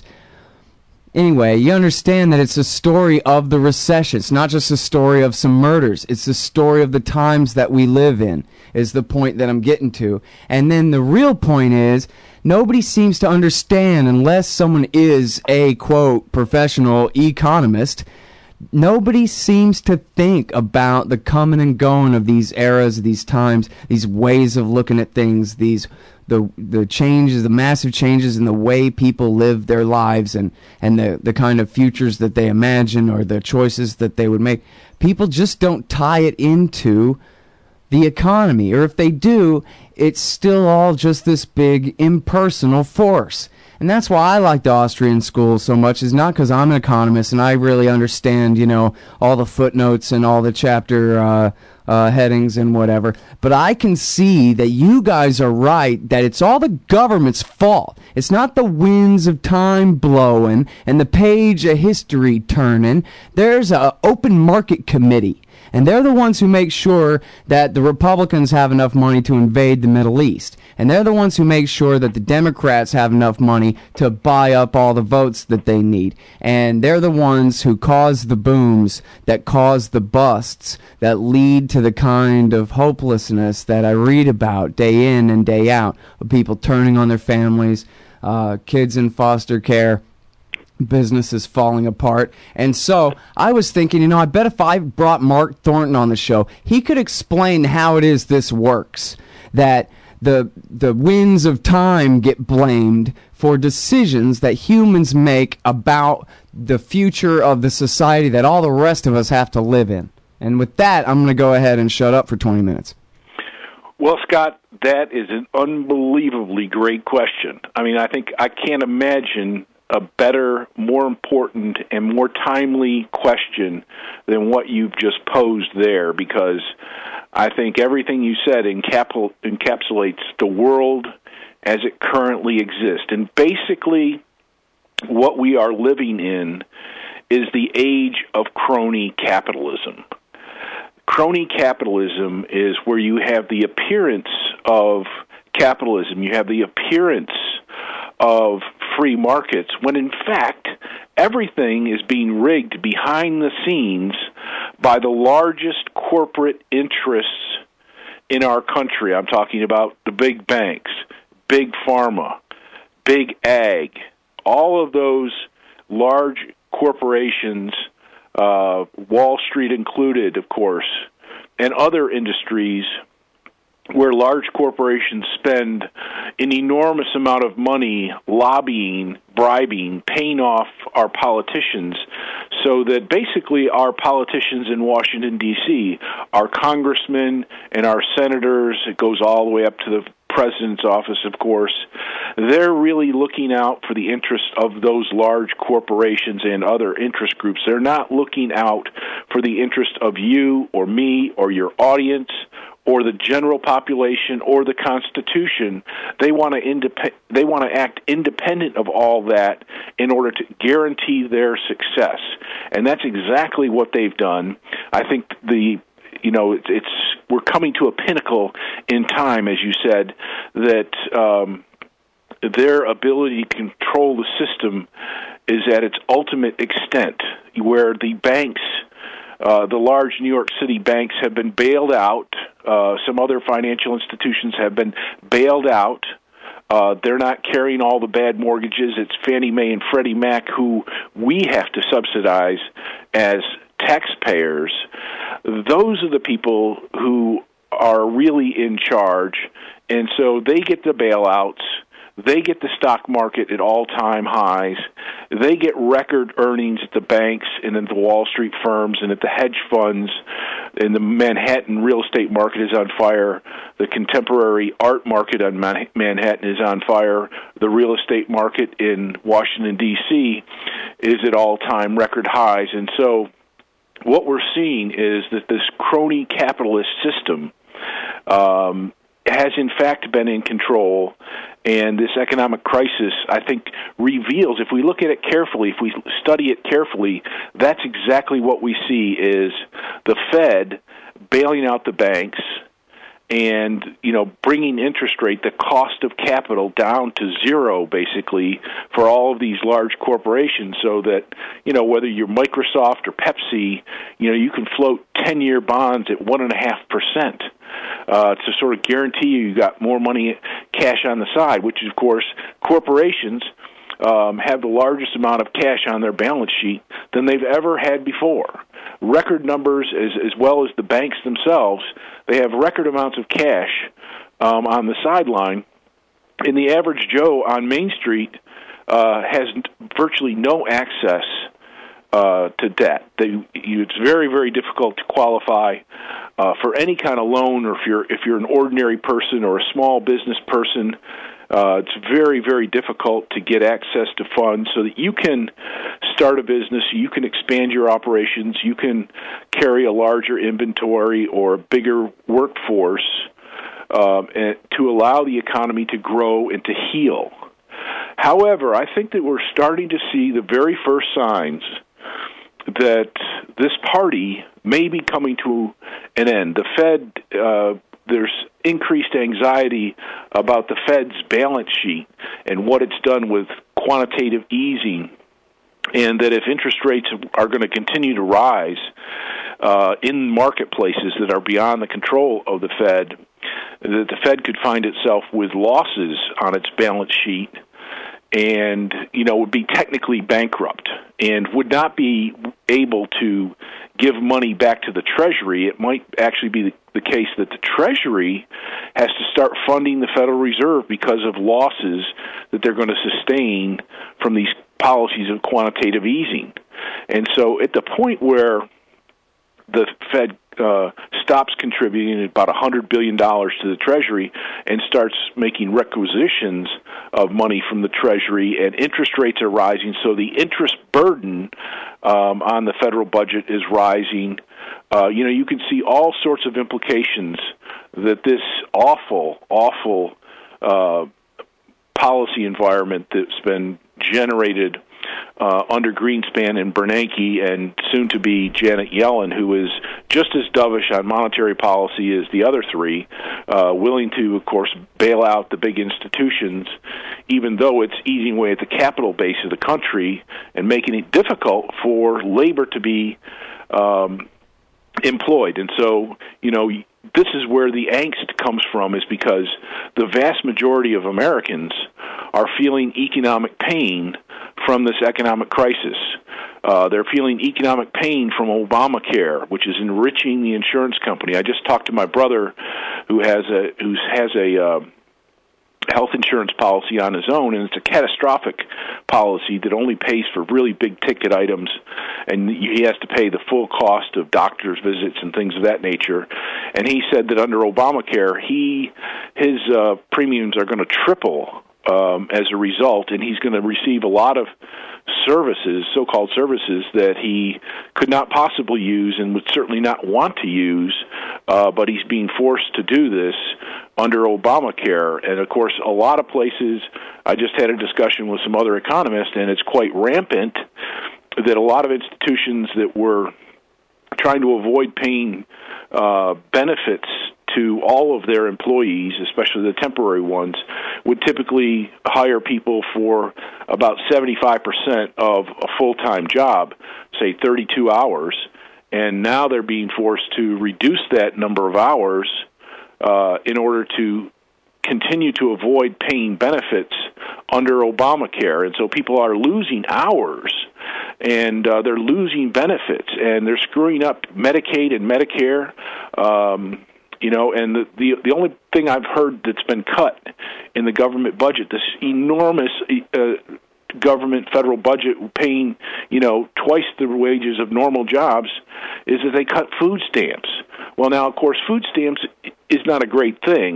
Anyway, you understand that it's a story of the recession. It's not just a story of some murders. It's a story of the times that we live in, is the point that I'm getting to. And then the real point is, nobody seems to understand, unless someone is a, quote, professional economist, nobody seems to think about the coming and going of these eras, these times, these ways of looking at things, these... the the changes, the massive changes in the way people live their lives, and, and the, the kind of futures that they imagine, or the choices that they would make. People just don't tie it into the economy. Or if they do, it's still all just this big impersonal force. And that's why I like the Austrian school so much, is not because I'm an economist and I really understand, you know, all the footnotes and all the chapter uh, uh, headings and whatever. But I can see that you guys are right, that it's all the government's fault. It's not the winds of time blowing and the page of history turning. There's an open market committee. And they're the ones who make sure that the Republicans have enough money to invade the Middle East. And they're the ones who make sure that the Democrats have enough money to buy up all the votes that they need. And they're the ones who cause the booms, that cause the busts, that lead to the kind of hopelessness that I read about day in and day out, of people turning on their families, uh, kids in foster care, businesses falling apart. And so I was thinking, you know, I bet if I brought Mark Thornton on the show, he could explain how it is this works, that the the winds of time get blamed for decisions that humans make about the future of the society that all the rest of us have to live in. And with that, I'm going to go ahead and shut up for twenty minutes. Well, Scott, that is an unbelievably great question. I mean, I think I can't imagine a better, more important, and more timely question than what you've just posed there, because I think everything you said encapsul- encapsulates the world as it currently exists. And basically, what we are living in is the age of crony capitalism. Crony capitalism is where you have the appearance of capitalism, you have the appearance of free markets, when in fact everything is being rigged behind the scenes by the largest corporate interests in our country. I'm talking about the big banks, big pharma, big ag, all of those large corporations, uh, Wall Street included, of course, and other industries where large corporations spend an enormous amount of money lobbying, bribing, paying off our politicians, so that basically our politicians in Washington, D C, our congressmen and our senators, it goes all the way up to the president's office, of course, they're really looking out for the interests of those large corporations and other interest groups. They're not looking out for the interest of you or me or your audience or the general population, or the Constitution. They want to indep- they want to act independent of all that in order to guarantee their success. And that's exactly what they've done. I think the you know it's, it's we're coming to a pinnacle in time, as you said, that um, their ability to control the system is at its ultimate extent, where the banks, Uh, the large New York City banks, have been bailed out. Uh, some other financial institutions have been bailed out. Uh, they're not carrying all the bad mortgages. It's Fannie Mae and Freddie Mac who we have to subsidize as taxpayers. Those are the people who are really in charge, and so they get the bailouts. They get the stock market at all-time highs. They get record earnings at the banks and at the Wall Street firms and at the hedge funds. And the Manhattan real estate market is on fire. The contemporary art market on Manhattan is on fire. The real estate market in Washington, D C is at all-time record highs. And so what we're seeing is that this crony capitalist system um, has in fact been in control, and this economic crisis, I think, reveals, if we look at it carefully, if we study it carefully, that's exactly what we see is the Fed bailing out the banks and, you know, bringing interest rate, the cost of capital, down to zero, basically, for all of these large corporations, so that, you know, whether you're Microsoft or Pepsi, you know, you can float ten-year bonds at one and a half percent uh, to sort of guarantee you got more money, cash on the side, which is, of course, corporations um, have the largest amount of cash on their balance sheet than they've ever had before. Record numbers, as, as well as the banks themselves, they have record amounts of cash um, on the sideline, and the average Joe on Main Street uh, has virtually no access uh, to debt. They, you, it's very, very difficult to qualify uh, for any kind of loan, or if you're if you're an ordinary person or a small business person. Uh, it's very, very difficult to get access to funds so that you can start a business, you can expand your operations, you can carry a larger inventory or a bigger workforce um, and to allow the economy to grow and to heal. However, I think that we're starting to see the very first signs that this party may be coming to an end. The Fed, uh, there's increased anxiety about the Fed's balance sheet and what it's done with quantitative easing, and that if interest rates are going to continue to rise uh, in marketplaces that are beyond the control of the Fed, that the Fed could find itself with losses on its balance sheet and, you know, would be technically bankrupt and would not be able to give money back to the Treasury. It might actually be the, the case that the Treasury has to start funding the Federal Reserve because of losses that they're going to sustain from these policies of quantitative easing. And so at the point where the Fed uh, stops contributing about one hundred billion dollars to the Treasury and starts making requisitions of money from the Treasury, and interest rates are rising, so the interest burden um, on the federal budget is rising. Uh, you know, you can see all sorts of implications that this awful, awful uh, policy environment that's been generated Uh, under Greenspan and Bernanke, and soon to be Janet Yellen, who is just as dovish on monetary policy as the other three, uh, willing to, of course, bail out the big institutions, even though it's eating away at the capital base of the country and making it difficult for labor to be um, employed. And so, you know, this is where the angst comes from, is because the vast majority of Americans are feeling economic pain from this economic crisis. Uh, they're feeling economic pain from Obamacare, which is enriching the insurance company. I just talked to my brother, who has a who has a uh, health insurance policy on his own, and it's a catastrophic policy that only pays for really big ticket items, and he has to pay the full cost of doctor's visits and things of that nature. And he said that under Obamacare, he his uh, premiums are going to triple Um, as a result, and he's going to receive a lot of services, so-called services, that he could not possibly use and would certainly not want to use, uh, but he's being forced to do this under Obamacare. And, of course, a lot of places, I just had a discussion with some other economists, and it's quite rampant that a lot of institutions that were trying to avoid paying uh, benefits to all of their employees, especially the temporary ones, would typically hire people for about seventy-five percent of a full-time job, say thirty-two hours, and now they're being forced to reduce that number of hours uh, in order to continue to avoid paying benefits under Obamacare. And so people are losing hours, and uh, they're losing benefits, and they're screwing up Medicaid and Medicare. Um, You know, and the, the the only thing I've heard that's been cut in the government budget, this enormous uh, government federal budget paying, you know, twice the wages of normal jobs, is that they cut food stamps. Well, now, of course, food stamps is not a great thing,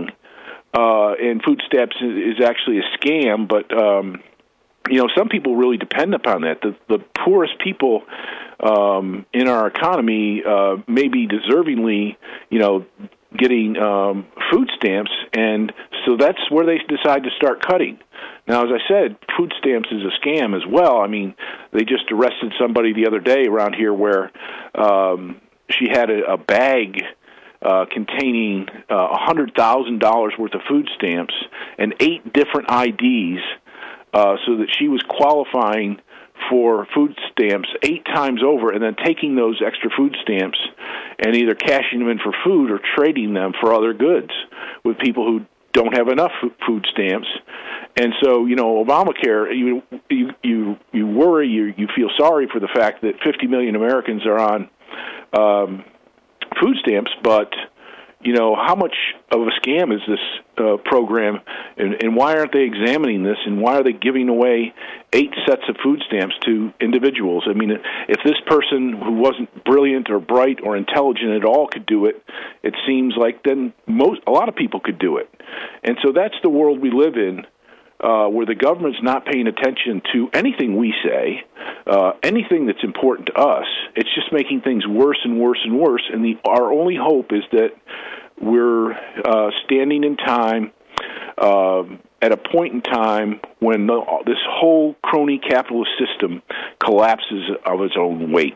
uh, and food stamps is actually a scam, but, um, you know, some people really depend upon that. The, the poorest people um, in our economy uh, may be deservingly, you know, getting um, food stamps, and so that's where they decide to start cutting. Now, as I said, food stamps is a scam as well. I mean, they just arrested somebody the other day around here where um, she had a, a bag uh, containing uh, one hundred thousand dollars worth of food stamps and eight different I Ds uh, so that she was qualifying for food stamps eight times over and then taking those extra food stamps and either cashing them in for food or trading them for other goods with people who don't have enough food stamps. And so, you know, Obamacare, you you you, you worry, you you feel sorry for the fact that fifty million Americans are on um, food stamps, but you know, how much of a scam is this uh, program, and, and why aren't they examining this, and why are they giving away eight sets of food stamps to individuals? I mean, if this person who wasn't brilliant or bright or intelligent at all could do it, it seems like then most a lot of people could do it. And so that's the world we live in, uh, where the government's not paying attention to anything we say, uh, anything that's important to us. It's just making things worse and worse and worse, and the, our only hope is that we're uh, standing in time uh, at a point in time when the, this whole crony capitalist system collapses of its own weight.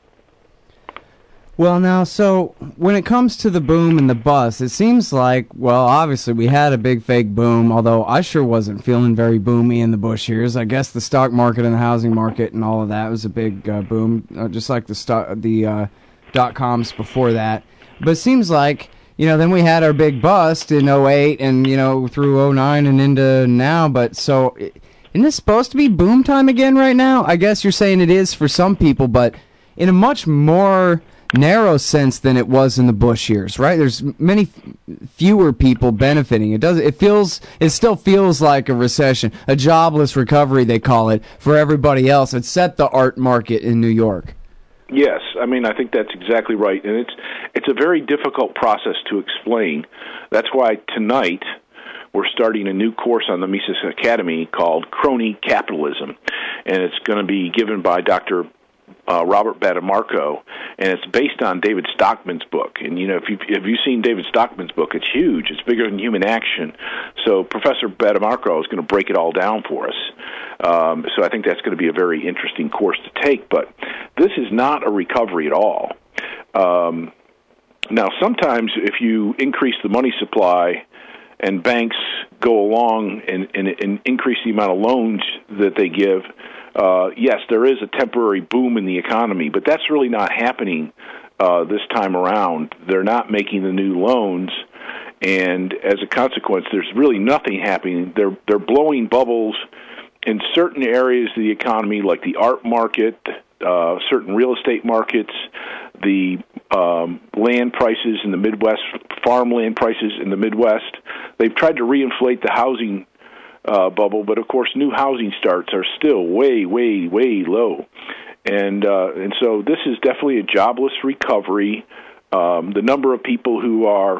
Well, now, so when it comes to the boom and the bust, it seems like, well, obviously we had a big fake boom, although I sure wasn't feeling very boomy in the Bush years. I guess the stock market and the housing market and all of that was a big uh, boom, uh, just like the stock, the uh, dot-coms before that. But it seems like, you know, then we had our big bust in oh eight and, you know, through oh nine and into now. But so, isn't this supposed to be boom time again right now? I guess you're saying it is for some people, but in a much more narrow sense than it was in the Bush years, right? There's many f- fewer people benefiting. It does. It feels. It still feels like a recession, a jobless recovery, they call it, for everybody else. It set the art market in New York. Yes, I mean, I think that's exactly right, and it's it's a very difficult process to explain. That's why tonight we're starting a new course on the Mises Academy called Crony Capitalism, and it's going to be given by Doctor Uh, Robert Badamarco, and it's based on David Stockman's book. And you know, if you've, if you've seen David Stockman's book, it's huge. It's bigger than Human Action. So Professor Badamarco is going to break it all down for us. Um, so I think that's going to be a very interesting course to take. But this is not a recovery at all. Um, now, sometimes if you increase the money supply and banks go along and, and, and increase the amount of loans that they give, Uh, yes, there is a temporary boom in the economy, but that's really not happening uh, this time around. They're not making the new loans, and as a consequence, there's really nothing happening. They're they're blowing bubbles in certain areas of the economy, like the art market, uh, certain real estate markets, the um, land prices in the Midwest, farmland prices in the Midwest. They've tried to reinflate the housing Uh, bubble, but of course new housing starts are still way, way, way low. And uh, and so this is definitely a jobless recovery. Um, the number of people who are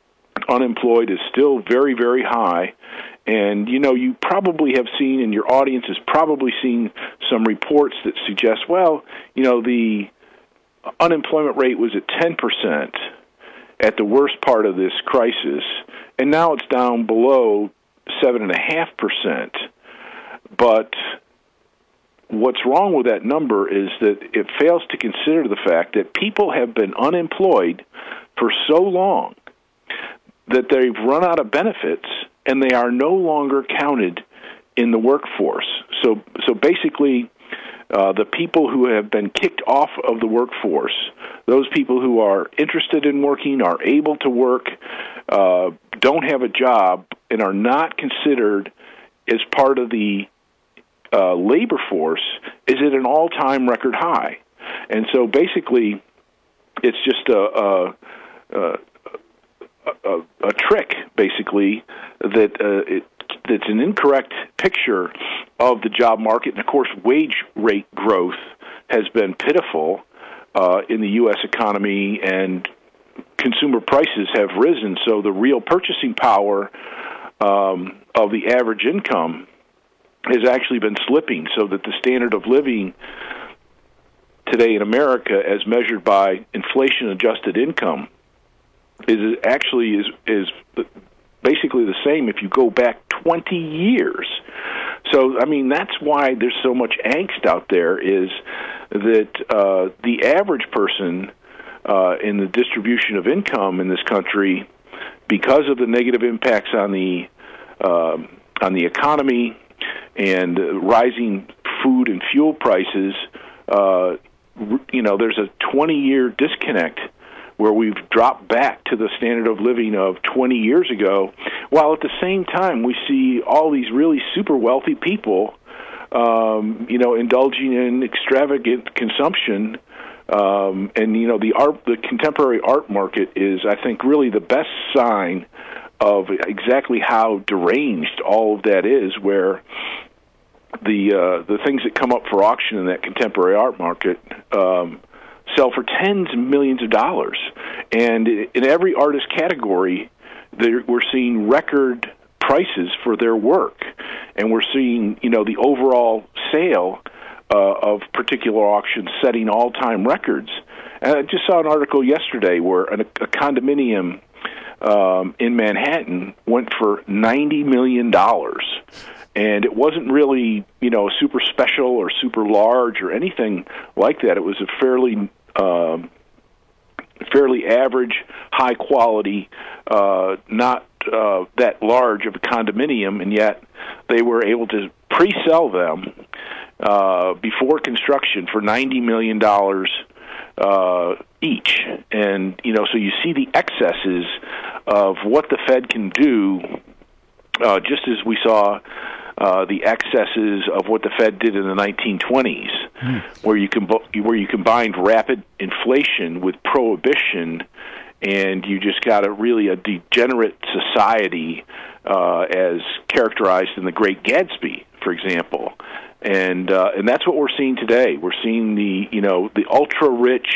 unemployed is still very, very high. And, you know, you probably have seen, and your audience has probably seen some reports that suggest, well, you know, the unemployment rate was at ten percent at the worst part of this crisis, and now it's down below seven and a half percent. But what's wrong with that number is that it fails to consider the fact that people have been unemployed for so long that they've run out of benefits and they are no longer counted in the workforce. So, so basically, uh, the people who have been kicked off of the workforce, those people who are interested in working, are able to work, uh, don't have a job, and are not considered as part of the uh, labor force, is at an all-time record high. And so basically, it's just a, a, a, a, a trick, basically, that uh, it, that's an incorrect picture of the job market. And, of course, wage rate growth has been pitiful uh, in the U S economy, and consumer prices have risen, so the real purchasing power um, of the average income has actually been slipping, so that the standard of living today in America, as measured by inflation-adjusted income, is actually is is basically the same if you go back twenty years. So, I mean, that's why there's so much angst out there, is that uh, the average person uh, in the distribution of income in this country, because of the negative impacts on the uh, on the economy and uh, rising food and fuel prices, uh, you know, there's a twenty-year disconnect where we've dropped back to the standard of living of twenty years ago, while at the same time we see all these really super wealthy people, um, you know, indulging in extravagant consumption. Um, and, you know, the art, the contemporary art market is, I think, really the best sign of exactly how deranged all of that is, where the uh, the things that come up for auction in that contemporary art market um, sell for tens of millions of dollars. And in every artist category, we're seeing record prices for their work. And we're seeing, you know, the overall sale uh, of particular auctions setting all-time records. And I just saw an article yesterday where a, a condominium um, in Manhattan went for ninety million dollars. And it wasn't really, you know, super special or super large or anything like that. It was a fairly, uh, fairly average, high quality, uh, not uh, that large of a condominium, and yet they were able to pre-sell them uh, before construction for ninety million dollars uh, each. And, you know, so you see the excesses of what the Fed can do, uh, just as we saw Uh, the excesses of what the Fed did in the nineteen twenties, mm. where you com- where you combined rapid inflation with prohibition, and you just got a really a degenerate society, uh, as characterized in The Great Gatsby, for example, and uh, and that's what we're seeing today. We're seeing the you know the ultra rich.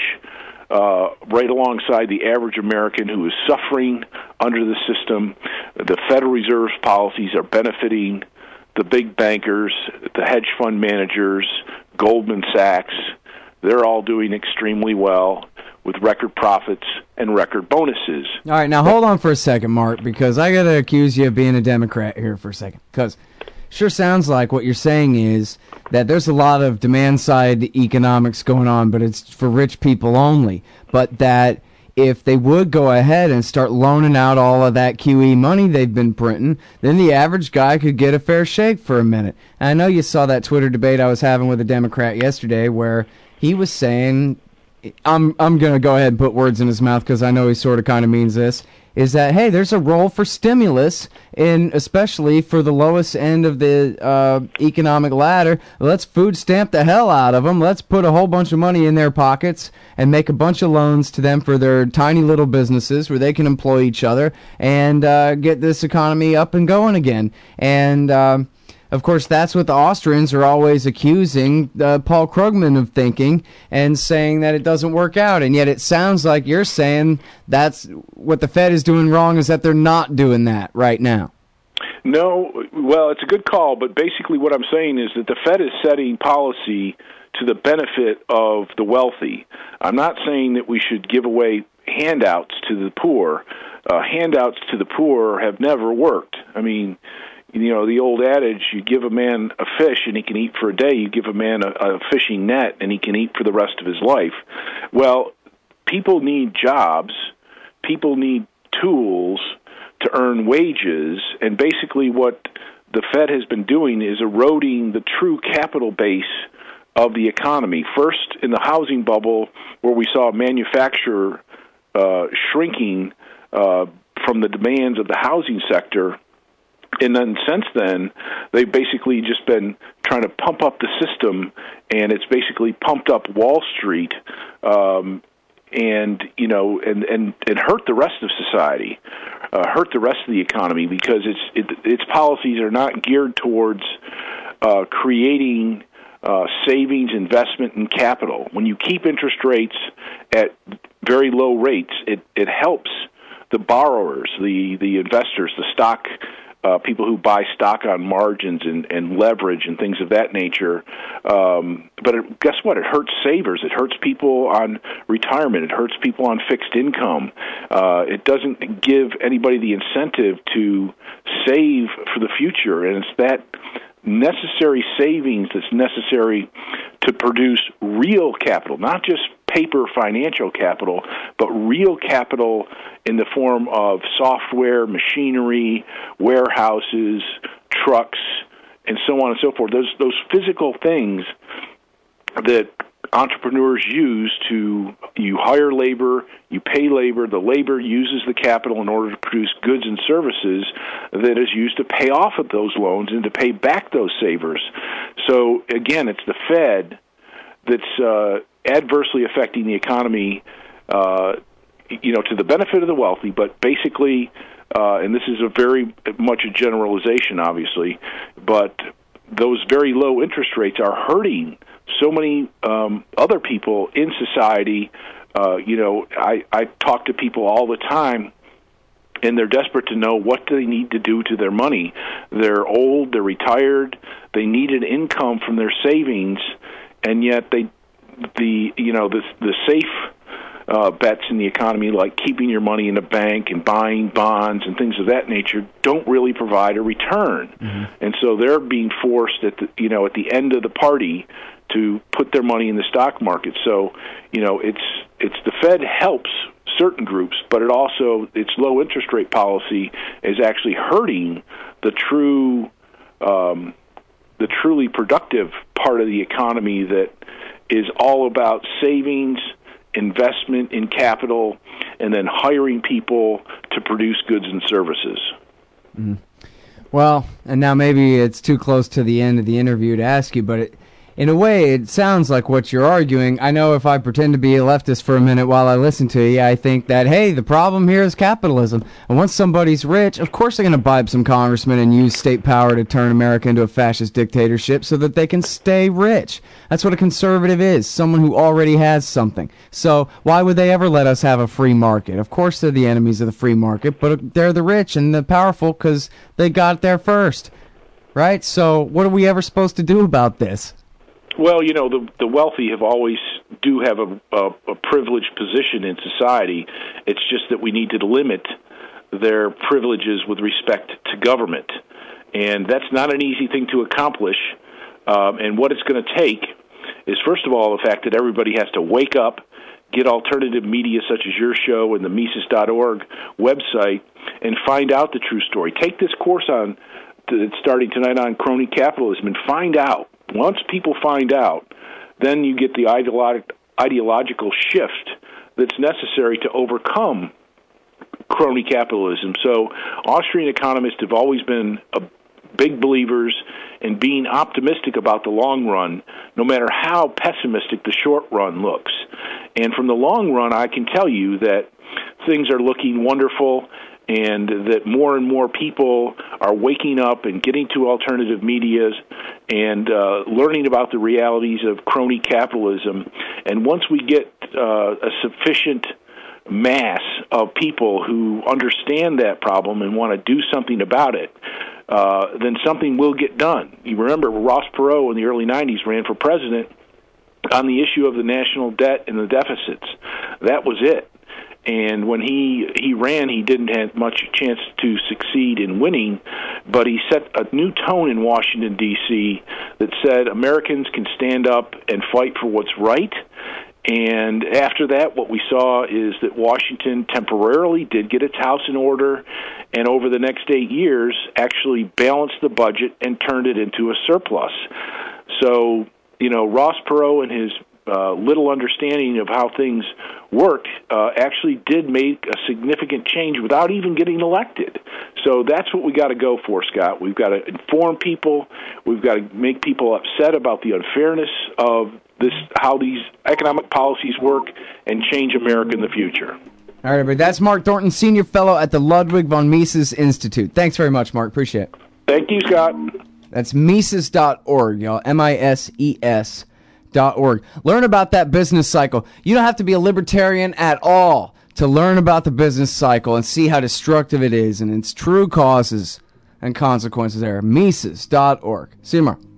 Uh, right alongside the average American who is suffering under the system. The Federal Reserve's policies are benefiting the big bankers, the hedge fund managers, Goldman Sachs. They're all doing extremely well with record profits and record bonuses. All right, now hold on for a second, Mark, because I got to accuse you of being a Democrat here for a second. Because sure sounds like what you're saying is that there's a lot of demand-side economics going on, but it's for rich people only. But that if they would go ahead and start loaning out all of that Q E money they've been printing, then the average guy could get a fair shake for a minute. And I know you saw that Twitter debate I was having with a Democrat yesterday where he was saying, I'm I'm going to go ahead and put words in his mouth because I know he sort of kind of means this, is that, hey, there's a role for stimulus, in especially for the lowest end of the uh, economic ladder. Let's food stamp the hell out of them. Let's put a whole bunch of money in their pockets and make a bunch of loans to them for their tiny little businesses where they can employ each other and uh, get this economy up and going again. And um, of course, that's what the Austrians are always accusing uh, Paul Krugman of thinking and saying that it doesn't work out. And yet it sounds like you're saying that's what the Fed is doing wrong, is that they're not doing that right now. No, well, it's a good call, but basically what I'm saying is that the Fed is setting policy to the benefit of the wealthy. I'm not saying that we should give away handouts to the poor. Uh, handouts to the poor have never worked. I mean, you know, the old adage, you give a man a fish and he can eat for a day. You give a man a, a fishing net and he can eat for the rest of his life. Well, people need jobs. People need tools to earn wages. And basically what the Fed has been doing is eroding the true capital base of the economy. First, in the housing bubble, where we saw manufacture uh, shrinking uh, from the demands of the housing sector. And then since then, they've basically just been trying to pump up the system, and it's basically pumped up Wall Street, um, and you know, and, and, and hurt the rest of society, uh, hurt the rest of the economy because its it, its policies are not geared towards uh, creating uh, savings, investment, and capital. When you keep interest rates at very low rates, it it helps the borrowers, the the investors, the stock uh, people who buy stock on margins and, and leverage and things of that nature. Um, but it, guess what? It hurts savers. It hurts people on retirement. It hurts people on fixed income. Uh, it doesn't give anybody the incentive to save for the future, and it's that necessary savings that's necessary to produce real capital, not just paper financial capital, but real capital in the form of software, machinery, warehouses, trucks, and so on and so forth. Those those physical things that entrepreneurs use to, you hire labor, you pay labor, the labor uses the capital in order to produce goods and services that is used to pay off of those loans and to pay back those savers. So again, it's the Fed that's uh, adversely affecting the economy, uh, you know, to the benefit of the wealthy, but basically, uh, and this is a very much a generalization, obviously, but those very low interest rates are hurting so many um, other people in society. Uh, you know, I, I talk to people all the time, and they're desperate to know what they need to do to their money. They're old, they're retired, they need an income from their savings, and yet they, the you know, the the safe uh, bets in the economy, like keeping your money in a bank and buying bonds and things of that nature, don't really provide a return, mm-hmm. and so they're being forced at the you know at the end of the party to put their money in the stock market. So, you know, it's it's the Fed helps certain groups, but it also, its low interest rate policy is actually hurting the true, um, the truly productive part of the economy that is all about savings, investment in capital, and then hiring people to produce goods and services. Mm. Well, and now maybe it's too close to the end of the interview to ask you, but it, in a way, it sounds like what you're arguing. I know if I pretend to be a leftist for a minute while I listen to you, I think that, hey, the problem here is capitalism. And once somebody's rich, of course they're going to bribe some congressman and use state power to turn America into a fascist dictatorship so that they can stay rich. That's what a conservative is, someone who already has something. So why would they ever let us have a free market? Of course they're the enemies of the free market, but they're the rich and the powerful because they got there first, right? So what are we ever supposed to do about this? Well, you know, the the wealthy have always do have a, a, a privileged position in society. It's just that we need to limit their privileges with respect to government. And that's not an easy thing to accomplish. Um, and what it's going to take is, first of all, the fact that everybody has to wake up, get alternative media such as your show and the Mises dot org website, and find out the true story. Take this course on that's starting tonight on crony capitalism and find out. Once people find out, then you get the ideolo- ideological shift that's necessary to overcome crony capitalism. So Austrian economists have always been a big believers in being optimistic about the long run, no matter how pessimistic the short run looks. And from the long run, I can tell you that things are looking wonderful, and that more and more people are waking up and getting to alternative medias and uh, learning about the realities of crony capitalism. And once we get uh, a sufficient mass of people who understand that problem and want to do something about it, uh, then something will get done. You remember Ross Perot in the early nineties ran for president on the issue of the national debt and the deficits. That was it. And when he, he ran, he didn't have much chance to succeed in winning, but he set a new tone in Washington, D C that said Americans can stand up and fight for what's right. And after that, what we saw is that Washington temporarily did get its house in order, and over the next eight years actually balanced the budget and turned it into a surplus. So, you know, Ross Perot and his Uh, little understanding of how things worked uh, actually did make a significant change without even getting elected. So that's what we got to go for, Scott. We've got to inform people. We've got to make people upset about the unfairness of this, how these economic policies work, and change America in the future. All right, everybody. That's Mark Thornton, Senior Fellow at the Ludwig von Mises Institute. Thanks very much, Mark. Appreciate it. Thank you, Scott. That's Mises dot org, y'all. M I S E S Dot org. Learn about that business cycle. You don't have to be a libertarian at all to learn about the business cycle and see how destructive it is and its true causes. and consequences there. Mises dot org. See you tomorrow.